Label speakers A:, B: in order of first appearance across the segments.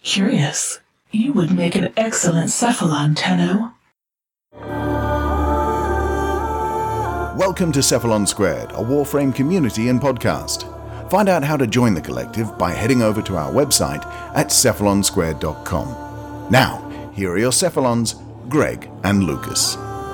A: Curious. You would make an excellent Cephalon, Tenno.
B: Welcome to Cephalon Squared, a Warframe community and podcast. Find out how to join the collective by heading over to our website at cephalonsquared.com. Now, here are your Cephalons, Greg and Lucas.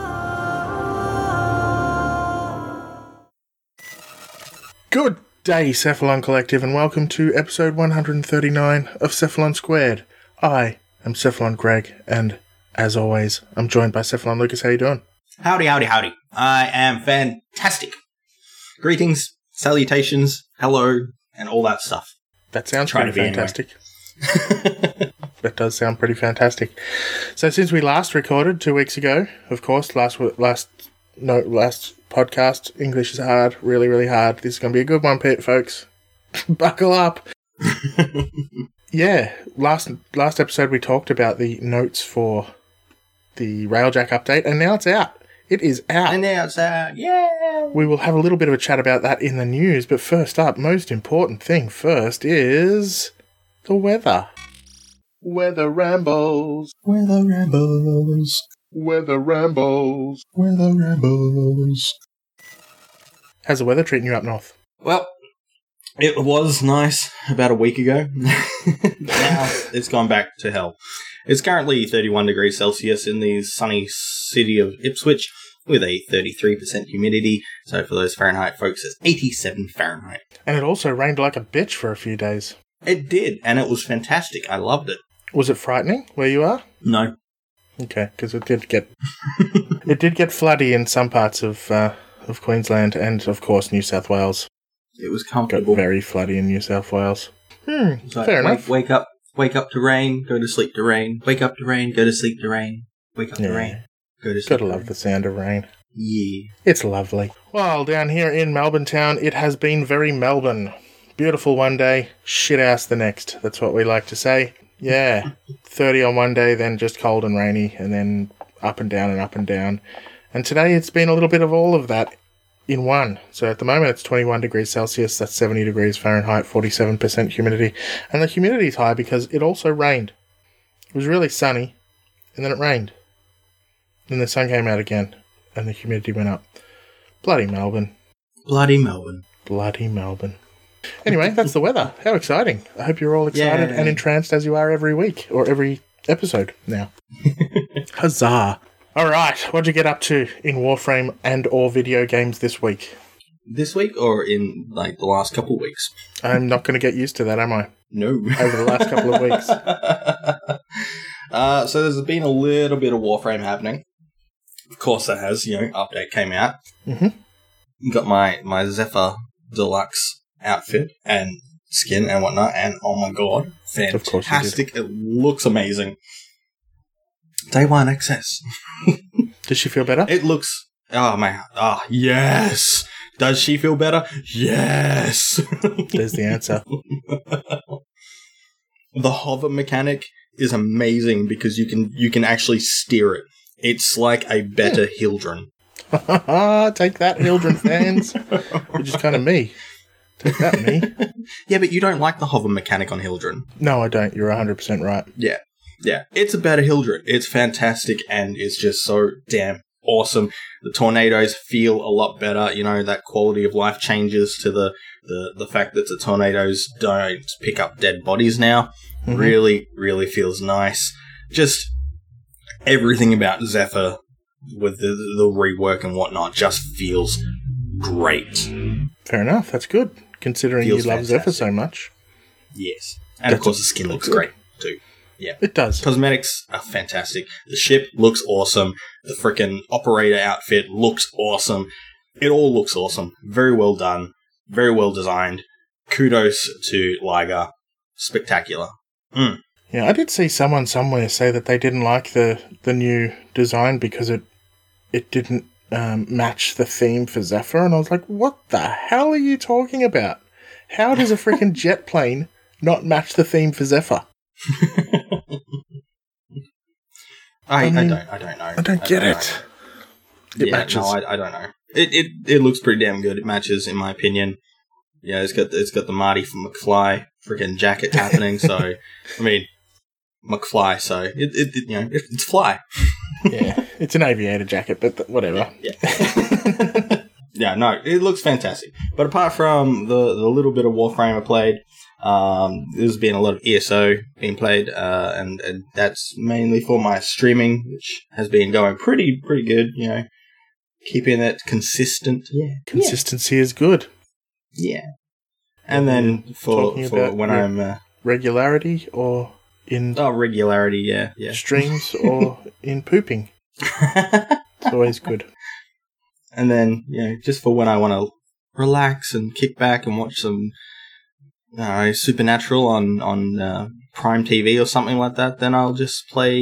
C: Good day, Cephalon Collective, and welcome to episode 139 of Cephalon Squared. I am Cephalon Greg, and as always, I'm joined by Cephalon Lucas. How you doing?
D: Howdy, howdy, howdy. I am fantastic. Greetings, salutations, hello, and all that stuff.
C: That sounds pretty fantastic. Anyway. That does sound pretty fantastic. So since we last recorded 2 weeks ago, of course, last podcast, English is hard, really, really hard. This is going to be a good one, folks. Buckle up. Yeah, last episode we talked about the notes for the Railjack update, and now it's out. It is out.
D: And now it's out. Yeah.
C: We will have a little bit of a chat about that in the news, but first up, most important thing first is the weather. Weather rambles.
B: Weather rambles.
C: Weather rambles.
B: Weather rambles.
C: How's the weather treating you up north?
D: Well, it was nice about a week ago. Now it's gone back to hell. It's currently 31 degrees Celsius in the sunny city of Ipswich with a 33% humidity. So for those Fahrenheit folks, it's 87 Fahrenheit.
C: And it also rained like a bitch for a few days.
D: It did, and it was fantastic. I loved it.
C: Was it frightening where you are?
D: No.
C: Okay, because it did get floody in some parts of Queensland and, of course, New South Wales.
D: It was comfortable.
C: Got very floody in New South Wales. Fair enough.
D: Wake up to rain, go to sleep to rain. Wake up to rain, go to sleep to rain. Wake up to rain, go to sleep.
C: Gotta love the sound of rain.
D: Yeah.
C: It's lovely. Well, down here in Melbourne town, it has been very Melbourne. Beautiful one day, shit ass the next. That's what we like to say. Yeah. 30 on one day, then just cold and rainy, and then up and down and up and down. And today it's been a little bit of all of that in one. So at the moment it's 21 degrees Celsius, that's 70 degrees Fahrenheit, 47% humidity. And the humidity's high because it also rained. It was really sunny, and then it rained. Then the sun came out again, and the humidity went up. Bloody Melbourne.
D: Bloody Melbourne.
C: Bloody Melbourne. Anyway, that's the weather. How exciting. I hope you're all excited and entranced as you are every week, or every episode now. Huzzah. All right, what'd you get up to in Warframe and or video games this week?
D: This week or in, the last couple of weeks?
C: I'm not going to get used to that, am I?
D: No.
C: Over the last couple of weeks.
D: So there's been a little bit of Warframe happening. Of course there has, update came out.
C: Mm-hmm.
D: Got my Zephyr Deluxe outfit and skin and whatnot, and oh my god, fantastic. It looks amazing. Day one access.
C: Does she feel better?
D: It looks, oh man, yes. Does she feel better? Yes.
C: There's the answer.
D: The hover mechanic is amazing because you can actually steer it. It's like a better Hildren.
C: Take that, Hildren fans. Which is kind of me. Take that, me.
D: Yeah, but you don't like the hover mechanic on Hildren.
C: No, I don't. You're 100% right.
D: Yeah. It's a better Hildren. It's fantastic, and it's just so damn awesome. The tornadoes feel a lot better. That quality of life changes to the fact that the tornadoes don't pick up dead bodies now. Mm-hmm. Really, really feels nice. Just everything about Zephyr with the rework and whatnot just feels great.
C: Fair enough. That's good, considering you love Zephyr so much.
D: Yes. And of course the skin looks great, too. Yeah.
C: It does.
D: Cosmetics are fantastic. The ship looks awesome. The frickin' operator outfit looks awesome. It all looks awesome. Very well done. Very well designed. Kudos to Liger. Spectacular.
C: Yeah, I did see someone somewhere say that they didn't like the new design because it didn't match the theme for Zephyr, and I was like, what the hell are you talking about? How does a freaking jet plane not match the theme for Zephyr?
D: I don't know.
C: I don't get it. It matches.
D: No, I don't know. It looks pretty damn good. It matches, in my opinion. Yeah, it's got the Marty from McFly freaking jacket happening. So, I mean, McFly, so it's Fly.
C: Yeah, it's an aviator jacket, but whatever.
D: Yeah. Yeah, no, it looks fantastic. But apart from the little bit of Warframe I played, there's been a lot of ESO being played, and that's mainly for my streaming, which has been going pretty good, keeping it consistent. Yeah.
C: Consistency is good.
D: Yeah. And then for when I'm...
C: regularity or in...
D: Oh, regularity, yeah.
C: Streams or in pooping. It's always good.
D: And then, just for when I want to relax and kick back and watch some Supernatural on Prime TV or something like that, then I'll just play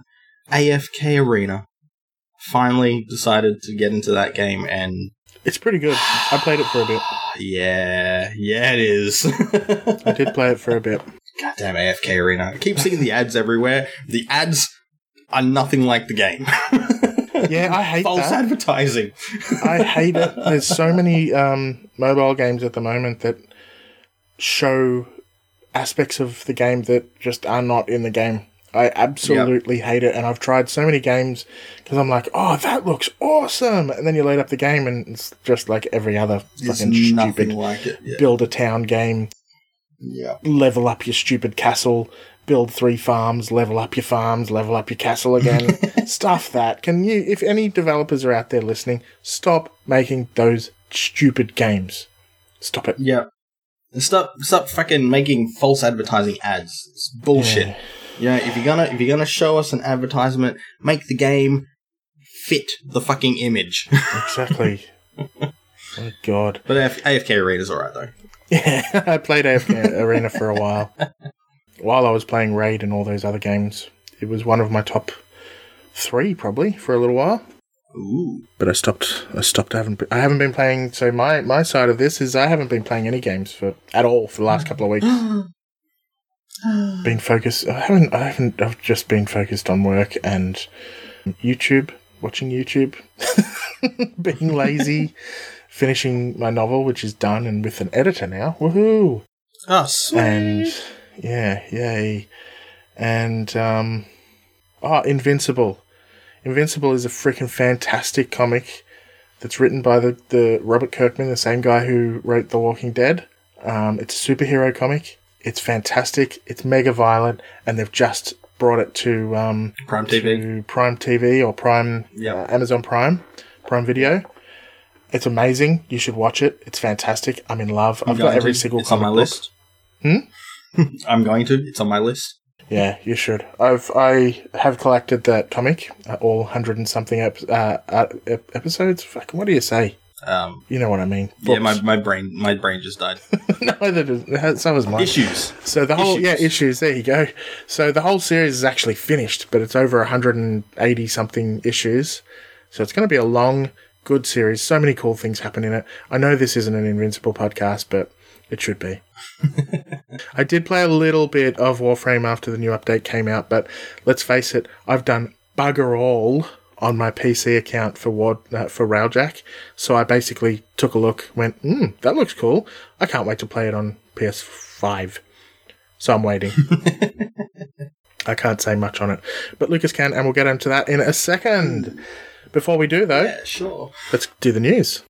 D: AFK Arena. Finally decided to get into that game, and...
C: It's pretty good. I played it for a bit.
D: Yeah, it is.
C: I did play it for a bit.
D: Goddamn AFK Arena. I keep seeing the ads everywhere. The ads are nothing like the game.
C: Yeah, I hate
D: false
C: that.
D: advertising.
C: I hate it. There's so many mobile games at the moment that show aspects of the game that just are not in the game. I absolutely hate it, and I've tried so many games because I'm like, oh, that looks awesome, and then you load up the game and it's just like every other fucking stupid
D: like it. Yeah.
C: build a town game.
D: Yeah.
C: Level up your stupid castle, build 3 farms, level up your farms, level up your castle again. Stuff that. Can you, if any developers are out there listening, stop making those stupid games. Stop it.
D: Yeah. Stop fucking making false advertising ads. It's bullshit.
C: Yeah.
D: If you're gonna show us an advertisement, make the game fit the fucking image.
C: Exactly. Oh God.
D: But AFK Arena's alright though.
C: Yeah, I played AFK Arena for a while. While I was playing Raid and all those other games, it was one of my top 3 probably for a little while.
D: Ooh.
C: But I stopped. I haven't been playing. So my side of this is I haven't been playing any games at all for the last couple of weeks. Been focused. I haven't. I've just been focused on work and YouTube, watching YouTube, being lazy, finishing my novel, which is done and with an editor now. Woohoo!
D: Oh, sweet.
C: And yeah, yay. And Invincible. Invincible is a freaking fantastic comic that's written by the Robert Kirkman, the same guy who wrote The Walking Dead. It's a superhero comic. It's fantastic. It's mega violent, and they've just brought it to
D: Prime TV.
C: to Prime TV or Prime Amazon Prime Video. It's amazing. You should watch it. It's fantastic. I'm in love. I've got every single
D: It's on
C: comic
D: my
C: book.
D: list. I'm going to. It's on my list.
C: Yeah, you should. I have collected that comic, all 100 and something episodes. Fucking, what do you say? You know what I mean.
D: Yeah, my brain just died.
C: No, so was mine.
D: Issues.
C: So the whole issues. There you go. So the whole series is actually finished, but it's over 180 something issues. So it's going to be a long, good series. So many cool things happen in it. I know this isn't an Invincible podcast, but it should be. I did play a little bit of Warframe after the new update came out, but let's face it, I've done bugger all on my PC account for Railjack. So I basically took a look, went, that looks cool. I can't wait to play it on PS5. So I'm waiting. I can't say much on it. But Lucas can, and we'll get into that in a second. Before we do, though,
D: Yeah, sure.
C: let's do the news.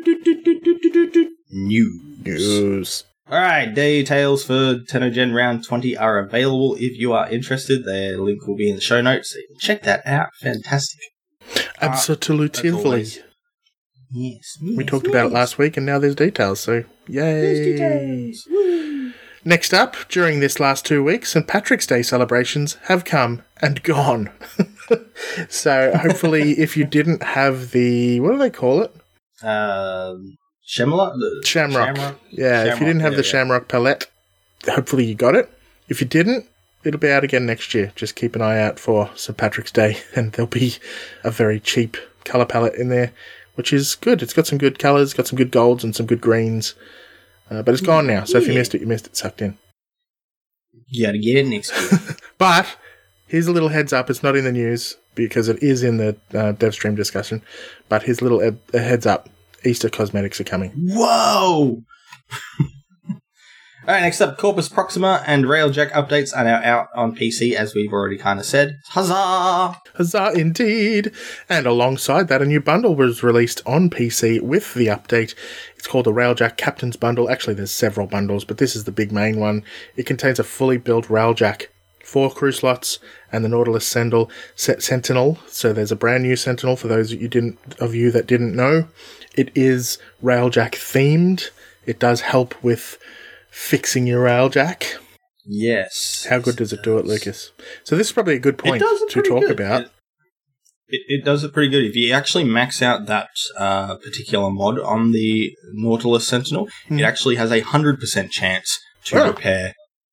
C: News.
D: Alright, details for TennoGen Round 20 are available if you are interested. Their link will be in the show notes, so you can check that out. Fantastic.
C: Absolutely.
D: Yes.
C: We talked about it last week, and now there's details, so yay.
D: Details. Woo.
C: Next up, during this last 2 weeks, St. Patrick's Day celebrations have come and gone. So hopefully if you didn't have the... What do they call it?
D: Shamrock?
C: Yeah, if you didn't have the Shamrock palette, hopefully you got it. If you didn't, it'll be out again next year. Just keep an eye out for St. Patrick's Day, and there'll be a very cheap colour palette in there, which is good. It's got some good colours, got some good golds and some good greens. But it's gone now, so if you missed it, sucked in. You
D: gotta get it next year.
C: But here's a little heads up. It's not in the news because it is in the DevStream discussion. But here's a little heads up. Easter cosmetics are coming.
D: Whoa! All right, next up, Corpus Proxima and Railjack updates are now out on PC, as we've already kind of said. Huzzah!
C: Huzzah indeed! And alongside that, a new bundle was released on PC with the update. It's called the Railjack Captain's Bundle. Actually, there's several bundles, but this is the big main one. It contains a fully built Railjack, 4 crew slots, and the Nautilus Sentinel. So there's a brand new Sentinel for those of you that didn't know. It is Railjack themed. It does help with fixing your Railjack.
D: Yes.
C: How good does it do it, Lucas? So this is probably a good point to talk about.
D: It does it pretty good. If you actually max out that particular mod on the Nautilus Sentinel, it actually has a 100% chance to repair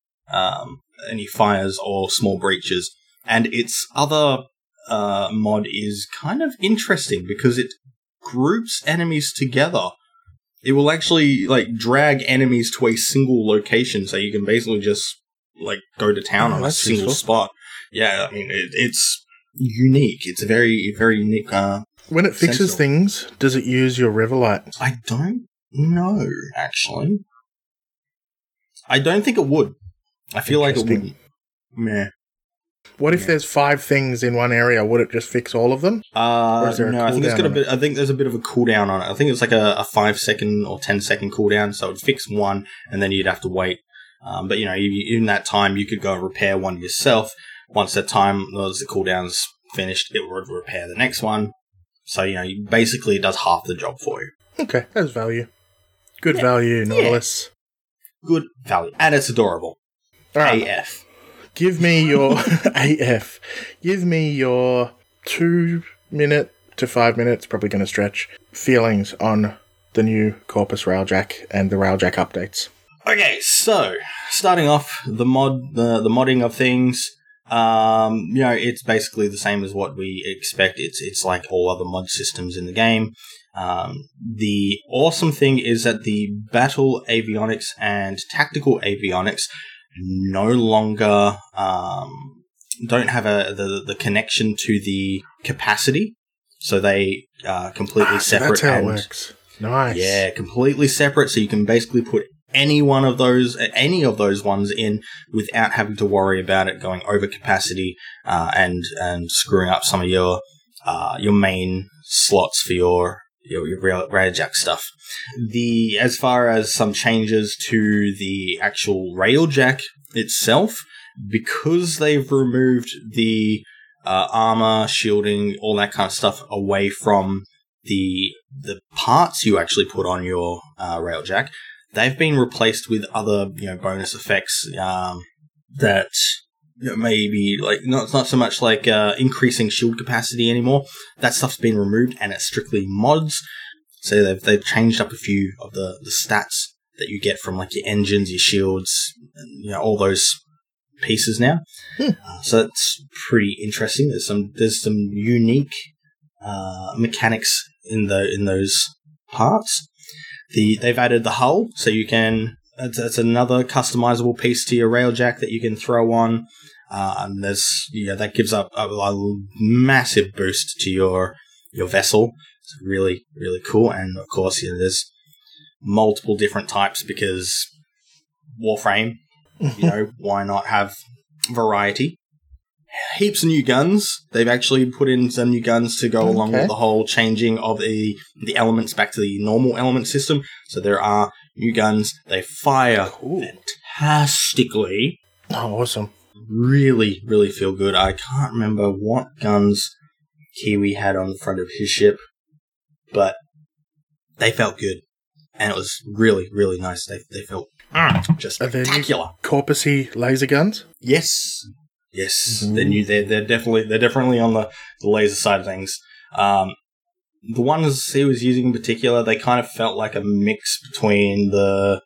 D: any fires or small breaches. And its other mod is kind of interesting because it groups enemies together. It will actually drag enemies to a single location, so you can basically just go to town on a single spot. Yeah, I mean it's unique. It's a very, very unique.
C: When it fixes things, does it use your Riverlight?
D: I don't know. Actually, I don't think it would. I feel like it wouldn't. Meh.
C: What if there's 5 things in one area? Would it just fix all of them?
D: No, I think it's got a bit. I think there's a bit of a cooldown on it. I think it's like a 5-second or 10-second cooldown. So it'd fix one, and then you'd have to wait. But in that time, you could go repair one yourself. Once that time, the cooldown's finished, it would repair the next one. So basically, it does half the job for you.
C: Okay, that's value. Good value, Nautilus.
D: Yeah. Good value, and it's adorable.
C: All right.
D: AF.
C: Give me your AF. Give me your 2 minute to 5 minutes, probably going to stretch, feelings on the new Corpus Railjack and the Railjack updates.
D: Okay, so starting off the modding of things. It's basically the same as what we expect. It's like all other mod systems in the game. The awesome thing is that the battle avionics and tactical avionics no longer don't have the connection to the capacity, so they are completely separate.
C: That's how it works. Nice.
D: Yeah, completely separate. So you can basically put any of those ones in without having to worry about it going over capacity and screwing up some of your main slots for your Railjack stuff. As far as some changes to the actual Railjack itself, because they've removed the armor, shielding, all that kind of stuff away from the parts you actually put on your Railjack, they've been replaced with other bonus effects that maybe it's not so much increasing shield capacity anymore. That stuff's been removed and it's strictly mods. So they've changed up a few of the stats that you get from your engines, your shields, and all those pieces now. So it's pretty interesting. There's some unique mechanics in those parts. They've added the hull, so you can. That's another customizable piece to your Railjack that you can throw on. And that gives up a massive boost to your vessel. It's really, really cool. And of course, there's multiple different types because Warframe. Why not have variety? Heaps of new guns. They've actually put in some new guns to go along with the whole changing of the elements back to the normal element system. So there are new guns. They fire fantastically.
C: Oh, awesome.
D: Really, really feel good. I can't remember what guns Kiwi had on the front of his ship, but they felt good. And it was really, really nice. They felt just spectacular.
C: Corpusy laser guns?
D: Yes. They're definitely on the laser side of things. The ones he was using in particular, they kind of felt like a mix between the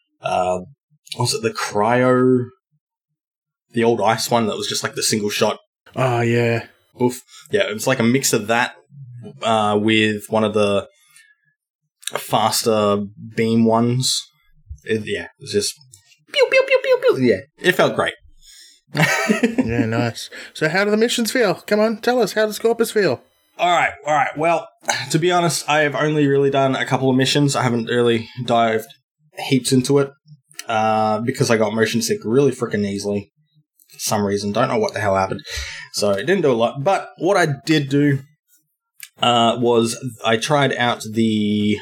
D: cryo, the old ice one that was just the single shot.
C: Oh yeah.
D: Oof. Yeah, it was like a mix of that with one of the faster beam ones. It was just pew pew pew pew pew. Yeah, it felt great.
C: Yeah, nice. So how do the missions feel? Come on, tell us. How does Corpus feel?
D: All right. Well, to be honest, I have only really done a couple of missions. I haven't really dived heaps into it. because I got motion sick really freaking easily for some reason. Don't know what the hell happened. So it didn't do a lot. But what I did do was I tried out the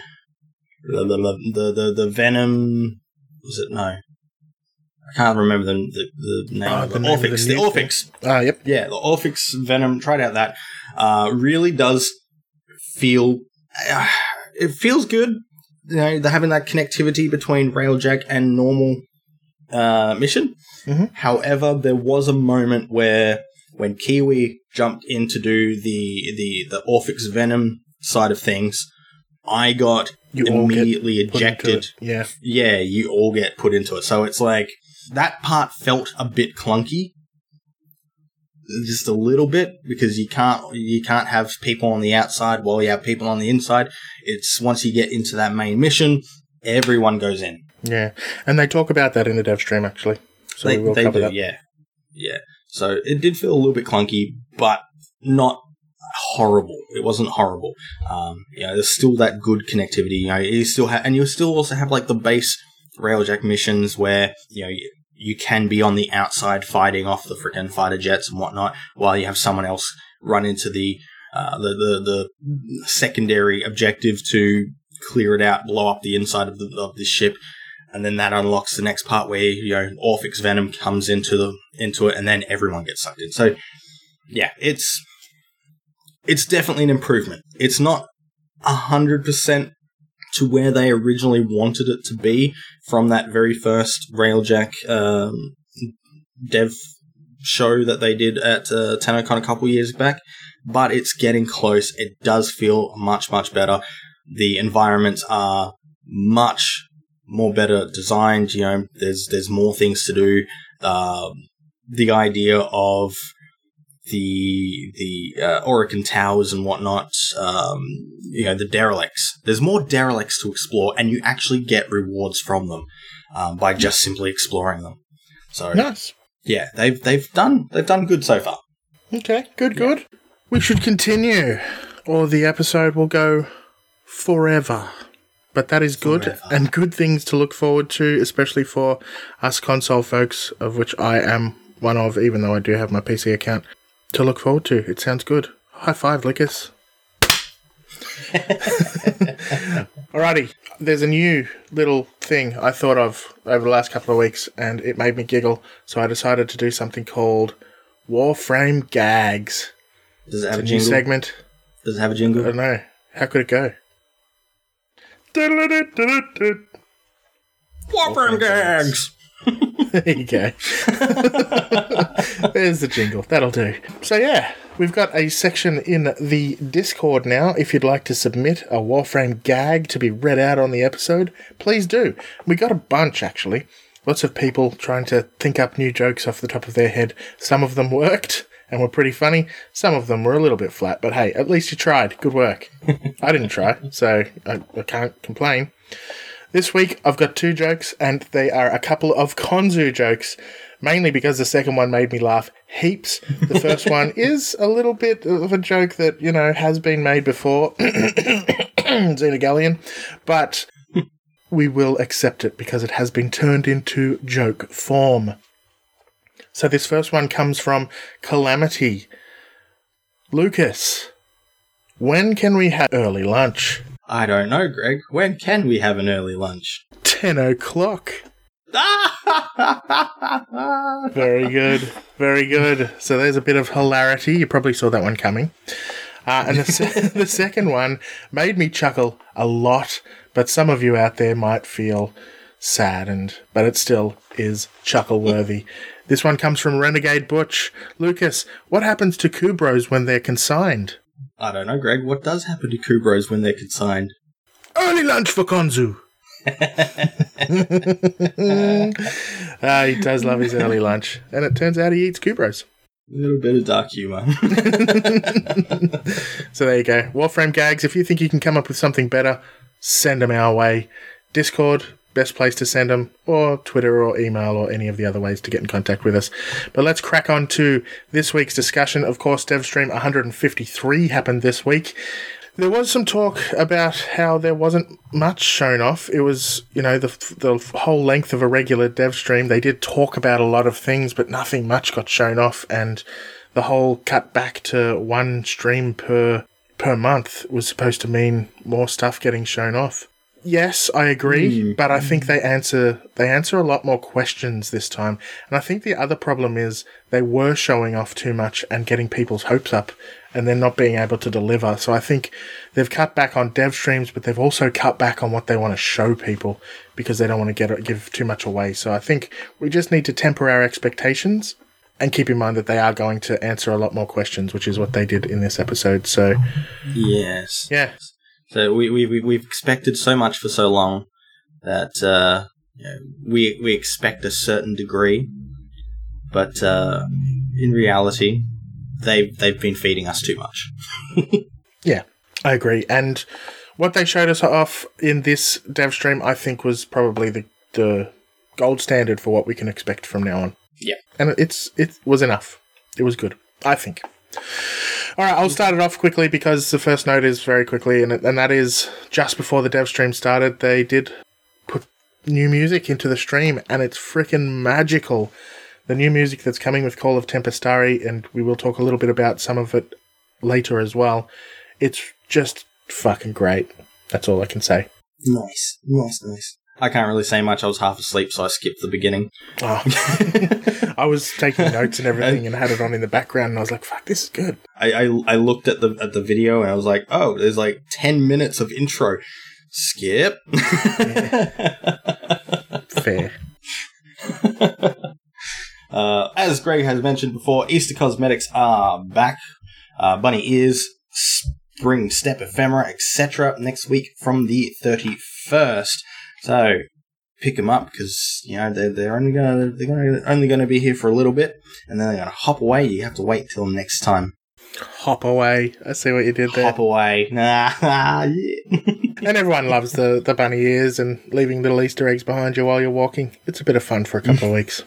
D: Venom. Was it? No. I can't remember the name of it. Orphix. The Orphix.
B: Yep.
D: Yeah, the Orphix Venom. Tried out that. Really does feel... it feels good. You know, they're having that connectivity between Railjack and normal mission.
B: Mm-hmm.
D: However, there was a moment where when Kiwi jumped in to do the Orphix Venom side of things, I got immediately ejected.
B: Yeah.
D: Yeah, you all get put into it. So it's like, that part felt a bit clunky. Just a little bit, because you can't have people on the outside while you have people on the inside. It's once you get into that main mission, everyone goes in.
B: Yeah, and they talk about that in the dev stream, actually. So we will cover that.
D: Yeah. So it did feel a little bit clunky, but not horrible. It wasn't horrible. There's still that good connectivity. You know, you still have, and you still also have like the base Railjack missions where you can be on the outside fighting off the freaking fighter jets and whatnot, while you have someone else run into the secondary objective to clear it out, blow up the inside of the ship, and then that unlocks the next part where Orphix Venom comes into it, and then everyone gets sucked in. So yeah, it's definitely an improvement. It's not 100% to where they originally wanted it to be from that very first Railjack dev show that they did at TennoCon a couple years back, but it's getting close. It does feel much, much better. The environments are much more better designed. There's more things to do. The idea of the Orokin Towers and whatnot, the derelicts. There's more derelicts to explore, and you actually get rewards from them by just simply exploring them. So
B: nice.
D: Yeah, they've done good so far.
B: Okay, good. We should continue, or the episode will go forever. But that is good, and good things to look forward to, especially for us console folks, of which I am one of, even though I do have my PC account to look forward to. It sounds good. High five, Lickers. Alrighty, there's a new little thing I thought of over the last couple of weeks, and it made me giggle, so I decided to do something called Warframe Gags.
D: Does it have
B: it's
D: a jingle?
B: New segment.
D: Does it have a jingle?
B: I don't know. How could it go?
D: Warframe Gags!
B: There you go. There's the jingle. That'll do. So yeah, we've got a section in the Discord now. If you'd like to submit a Warframe gag to be read out on the episode, please do. We got a bunch, actually. Lots of people trying to think up new jokes off the top of their head. Some of them worked and were pretty funny. Some of them were a little bit flat, but hey, at least you tried. Good work. I didn't try, so I can't complain. This week, I've got 2 jokes, and they are a couple of Konzu jokes, mainly because the second one made me laugh heaps. The first one is a little bit of a joke that, has been made before, Xenogallion, but we will accept it because it has been turned into joke form. So this first one comes from Calamity. Lucas, when can we have early lunch?
D: I don't know, Greg. When can we have an early lunch?
B: 10 o'clock. Very good. Very good. So there's a bit of hilarity. You probably saw that one coming. And the second one made me chuckle a lot, but some of you out there might feel saddened, but it still is chuckle-worthy. This one comes from Renegade Butch. Lucas, what happens to Kubros when they're consigned?
D: I don't know, Greg. What does happen to Kubros when they're consigned?
B: Early lunch for Konzu. He does love his early lunch. And it turns out he eats Kubros.
D: A little bit of dark humour.
B: So there you go. Warframe gags. If you think you can come up with something better, send them our way. Discord, best place to send them, or Twitter or email or any of the other ways to get in contact with us. But let's crack on to this week's discussion. Of course, DevStream 153 happened this week.
C: There was some talk about how there wasn't much shown off. It was, the whole length of a regular dev stream. They did talk about a lot of things, but nothing much got shown off. And the whole cut back to one stream per month was supposed to mean more stuff getting shown off. Yes, I agree, but I think they answer a lot more questions this time. And I think the other problem is they were showing off too much and getting people's hopes up and then not being able to deliver. So I think they've cut back on dev streams, but they've also cut back on what they want to show people because they don't want to give too much away. So I think we just need to temper our expectations and keep in mind that they are going to answer a lot more questions, which is what they did in this episode. So
D: yes.
C: Yeah.
D: So we've expected so much for so long that we expect a certain degree, but in reality, they've been feeding us too much.
C: Yeah, I agree. And what they showed us off in this dev stream, I think, was probably the gold standard for what we can expect from now on.
D: Yeah,
C: and it was enough. It was good, I think. All right, I'll start it off quickly because the first note is very quickly, and that is just before the dev stream started, they did put new music into the stream, and it's freaking magical. The new music that's coming with Call of Tempestari, and we will talk a little bit about some of it later as well. It's just fucking great. That's all I can say.
D: Nice. I can't really say much. I was half asleep, so I skipped the beginning.
C: Oh. I was taking notes and everything and had it on in the background, and I was like, fuck, this is good.
D: I looked at the video, and I was like, oh, there's like 10 minutes of intro. Skip.
C: Fair.
D: As Greg has mentioned before, Easter cosmetics are back. Bunny ears, spring step ephemera, etc. next week from the 31st. So pick them up because they're only gonna be here for a little bit, and then they're gonna hop away. You have to wait till next time.
C: Hop away. I see what you did there.
D: Hop away. Yeah.
C: And everyone loves the bunny ears and leaving little Easter eggs behind you while you're walking. It's a bit of fun for a couple of weeks.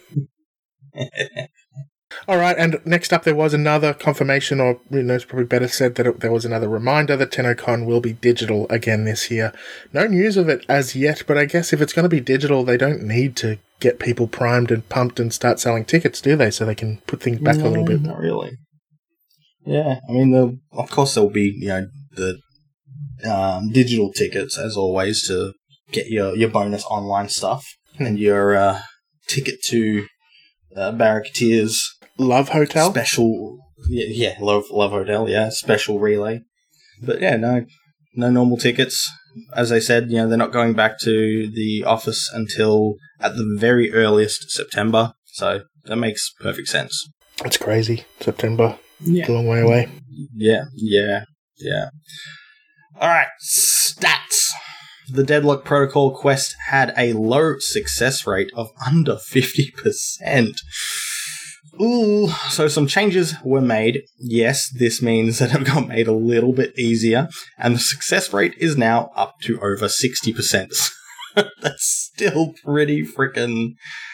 C: All right, and next up there was another confirmation, or it's probably better said that there was another reminder that TennoCon will be digital again this year. No news of it as yet, but I guess if it's going to be digital, they don't need to get people primed and pumped and start selling tickets, do they? So they can put things back a little bit.
D: Not really. Yeah, I mean, of course there'll be the digital tickets as always to get your bonus online stuff and your ticket to Barracketeers
C: Love Hotel
D: special, Love Hotel, special relay. But no normal tickets. As I said, they're not going back to the office until at the very earliest September. So that makes perfect sense.
C: It's crazy. September, it's a long way away.
D: Yeah. All right, stats. The Deadlock Protocol quest had a low success rate of under 50%. Ooh, so some changes were made. Yes, this means that it got made a little bit easier, and the success rate is now up to over 60%. That's still pretty freaking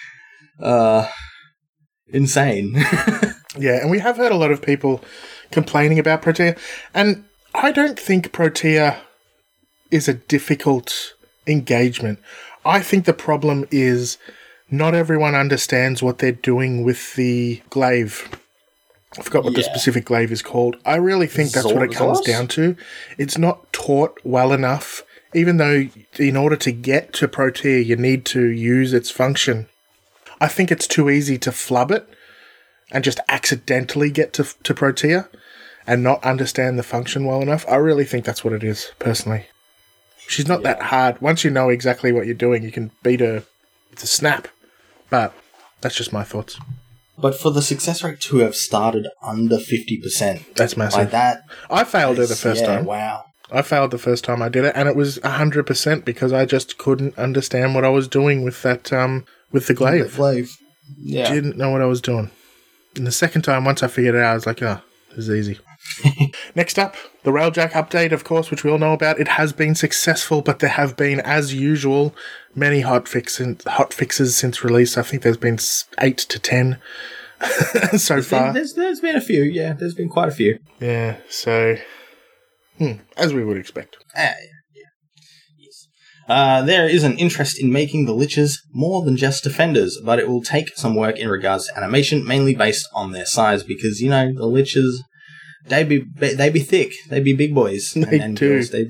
D: insane.
C: Yeah, and we have heard a lot of people complaining about Protea, and I don't think Protea is a difficult engagement. I think the problem is not everyone understands what they're doing with the glaive. I forgot what the specific glaive is called. I really think that's what it comes down to. It's not taught well enough, even though in order to get to Protea, you need to use its function. I think it's too easy to flub it and just accidentally get to Protea and not understand the function well enough. I really think that's what it is, personally. She's not that hard. Once you know exactly what you're doing, you can beat her with a snap. But that's just my thoughts.
D: But for the success rate to have started under 50%...
C: That's massive.
D: Like that...
C: I failed her the first time.
D: Wow.
C: I failed the first time I did it, and it was 100% because I just couldn't understand what I was doing with that, with the glaive.
D: Yeah.
C: Didn't know what I was doing. And the second time, once I figured it out, I was like, this is easy. Next up, the Railjack update, of course, which we all know about. It has been successful, but there have been, as usual, many hot fixes since release. I think there's been 8 to 10 so far.
D: There's been a few, yeah. There's been quite a few.
C: Yeah, so As we would expect.
D: Yeah. Yes. There is an interest in making the Liches more than just defenders, but it will take some work in regards to animation, mainly based on their size, because, the Liches, they be thick. They be big boys.
C: They do.
D: Girls, they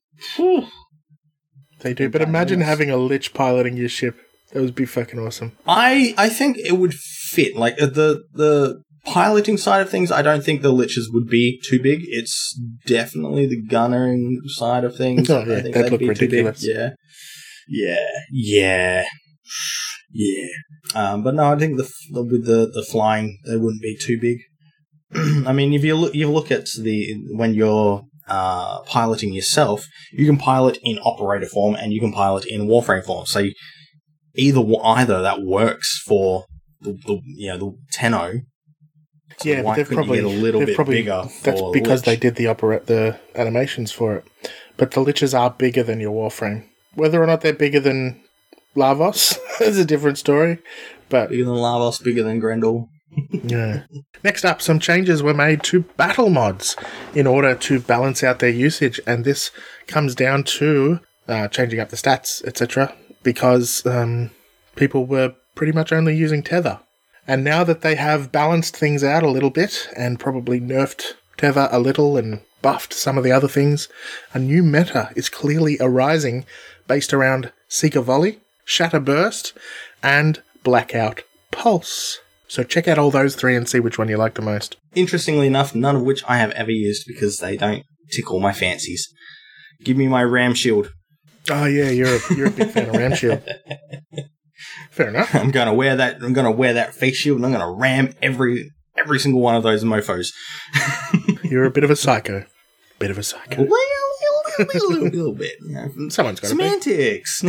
C: do. But imagine having a Lich piloting your ship. That would be fucking awesome.
D: I think it would fit. Like, the piloting side of things, I don't think the Liches would be too big. It's definitely the gunnering side of things.
C: Oh, yeah,
D: I think
C: that'd look ridiculous.
D: Yeah. But no, I think with the flying, they wouldn't be too big. I mean, if you look at when you're piloting yourself, you can pilot in operator form and you can pilot in Warframe form. So either that works for the Tenno. So
C: yeah, but they've probably
D: get a little bit bigger.
C: That's
D: for
C: because
D: Lich?
C: they did the animations for it. But the Liches are bigger than your Warframe. Whether or not they're bigger than Lavos is a different story. But
D: Bigger than Lavos, bigger than Grendel.
C: yeah. Next up, some changes were made to battle mods in order to balance out their usage, and this comes down to changing up the stats, etc., because people were pretty much only using Tether. And now that they have balanced things out a little bit and probably nerfed Tether a little and buffed some of the other things, a new meta is clearly arising based around Seeker Volley, Shatter Burst, and Blackout Pulse. So check out all those three and see which one you like the most.
D: Interestingly enough, none of which I have ever used because they don't tickle my fancies. Give me my Ram Shield.
C: Oh yeah, you're a big fan of Ram Shield. Fair enough.
D: I'm gonna wear that face shield and I'm gonna ram every single one of those mofos.
C: You're a bit of a psycho.
D: Well, a little bit.
C: Someone's got
D: semantics.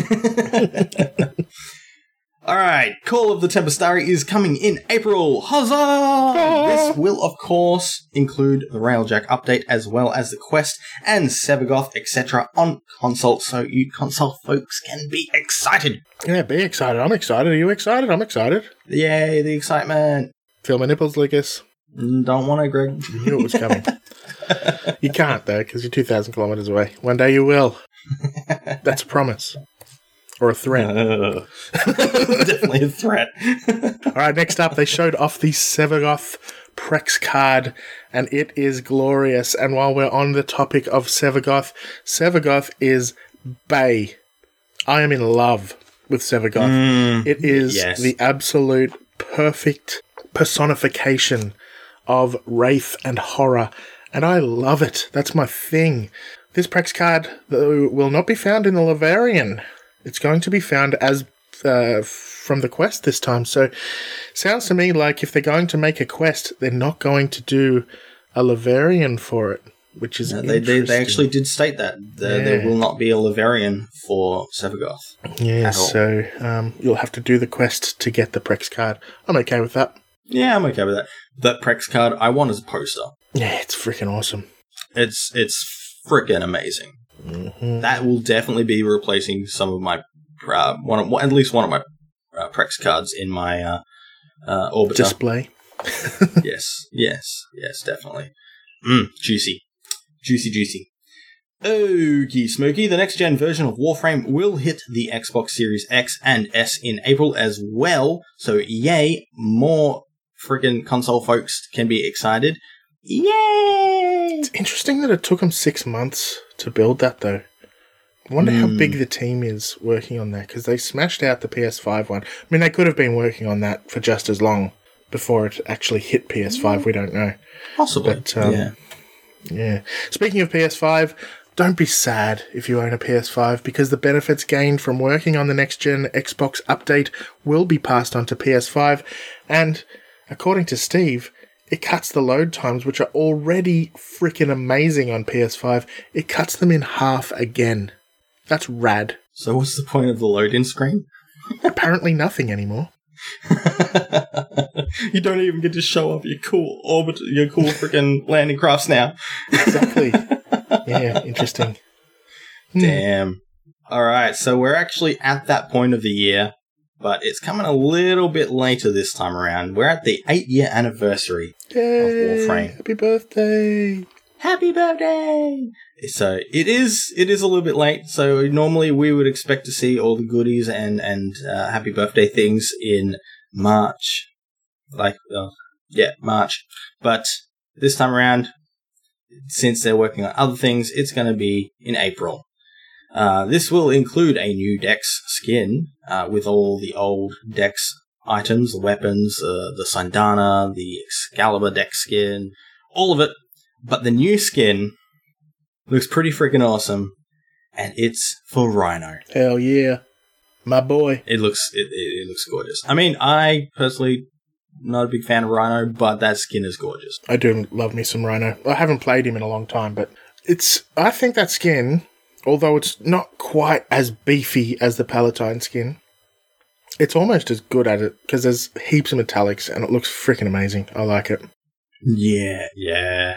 D: All right, Call of the Tempestari is coming in April. Huzzah! This will, of course, include the Railjack update as well as the Quest and Sevagoth, etc. on console, so you console folks can be excited.
C: Yeah, be excited. I'm excited. Are you excited? I'm excited.
D: Yay, the excitement.
C: Feel my nipples, Lucas.
D: Don't want to, Greg.
C: You knew it was coming. You can't, though, because you're 2,000 kilometres away. One day you will. That's a promise. Or a threat.
D: Definitely a threat.
C: All right, next up, they showed off the Sevagoth Prex card, and it is glorious. And while we're on the topic of Sevagoth, Sevagoth is bae. I am in love with Sevagoth. It is the absolute perfect personification of wraith and horror, and I love it. That's my thing. This Prex card, though, will not be found in the Lavarian. It's going to be found as from the quest this time. So, sounds to me like if they're going to make a quest, they're not going to do a Lavarian for it, which is interesting.
D: They actually did state that. There will not be a Lavarian for Sevagoth.
C: Yeah, so you'll have to do the quest to get the Prex card. I'm okay with that.
D: Yeah, I'm okay with that. That Prex card I want as a poster.
C: Yeah, it's freaking awesome.
D: It's freaking amazing. Mm-hmm. That will definitely be replacing some of my at least one of my Prex cards in my Orbiter
C: display.
D: Yes, definitely. Juicy. Okie smoky, the next gen version of Warframe will hit the Xbox Series X and S in April as well. So yay, more friggin' console folks can be excited. Yay!
C: It's interesting that it took them 6 months to build that, though. I wonder how big the team is working on that, because they smashed out the PS5 one. I mean, they could have been working on that for just as long before it actually hit PS5. We don't know.
D: Possibly,
C: but, yeah. Speaking of PS5, don't be sad if you own a PS5, because the benefits gained from working on the next-gen Xbox update will be passed on to PS5, and according to Steve, it cuts the load times, which are already freaking amazing on PS5. It cuts them in half again. That's rad.
D: So what's the point of the load-in screen?
C: Apparently nothing anymore.
D: You don't even get to show off your cool freaking landing crafts now.
C: Exactly. Yeah, interesting.
D: Damn. Alright, so we're actually at that point of the year, but it's coming a little bit later this time around. We're at the 8-year anniversary of Warframe.
C: Happy birthday!
D: Happy birthday! So it is a little bit late. So normally we would expect to see all the goodies and happy birthday things in March. March. But this time around, since they're working on other things, it's going to be in April. This will include a new Dex skin with all the old Dex items, the weapons, the Sandana, the Excalibur Dex skin, all of it. But the new skin looks pretty freaking awesome, and it's for Rhino.
C: Hell yeah. My boy.
D: It looks gorgeous. I mean, I personally not a big fan of Rhino, but that skin is gorgeous.
C: I do love me some Rhino. I haven't played him in a long time, but I think that skin, although it's not quite as beefy as the Palatine skin, it's almost as good at it because there's heaps of metallics and it looks freaking amazing. I like it.
D: Yeah.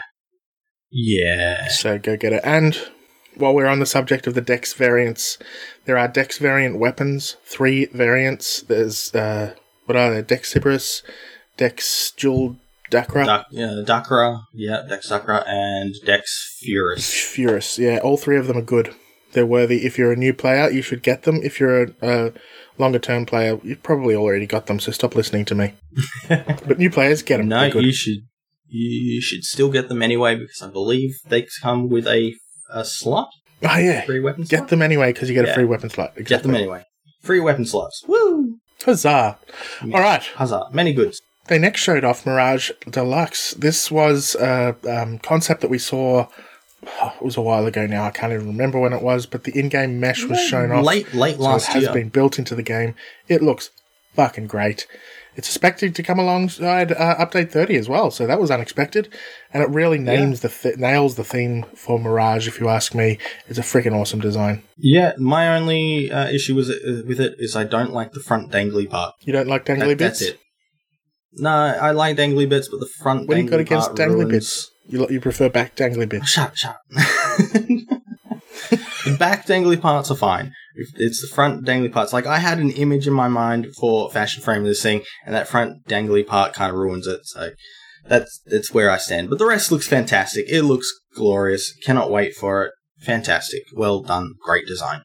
C: So go get it. And while we're on the subject of the Dex variants, there are Dex variant weapons, 3 variants. There's, what are they? Dex Cyberus, Dex Jul Dakra.
D: Dakra, Dex Dakra, and Dex Furus.
C: Yeah, all 3 of them are good. They're worthy. If you're a new player, you should get them. If you're a longer-term player, you've probably already got them, so stop listening to me. But new players, get them.
D: No, you should still get them anyway, because I believe they come with a slot.
C: Oh, yeah.
D: Free weapon
C: slot? Get them anyway, because you get a free weapon slot.
D: Exactly. Get them anyway. Free weapon slots. Woo!
C: Huzzah.
D: Yeah.
C: All right.
D: Huzzah. Many goods.
C: They next showed off Mirage Deluxe. This was a concept that we saw, it was a while ago now, I can't even remember when it was, but the in-game mesh was shown off.
D: Late last year.
C: It has been built into the game. It looks fucking great. It's expected to come alongside Update 30 as well, so that was unexpected. And it really nails the theme for Mirage, if you ask me. It's a freaking awesome design.
D: Yeah, my only issue with it is I don't like the front dangly part.
C: You don't like dangly bits?
D: That's it. No, I like dangly bits, but the front dangly part
C: What do you got against dangly bits? You prefer back dangly bits?
D: Shut up. The back dangly parts are fine. It's the front dangly parts. Like, I had an image in my mind for fashion frame of this thing, and that front dangly part kind of ruins it. So that's where I stand. But the rest looks fantastic. It looks glorious. Cannot wait for it. Fantastic. Well done. Great design.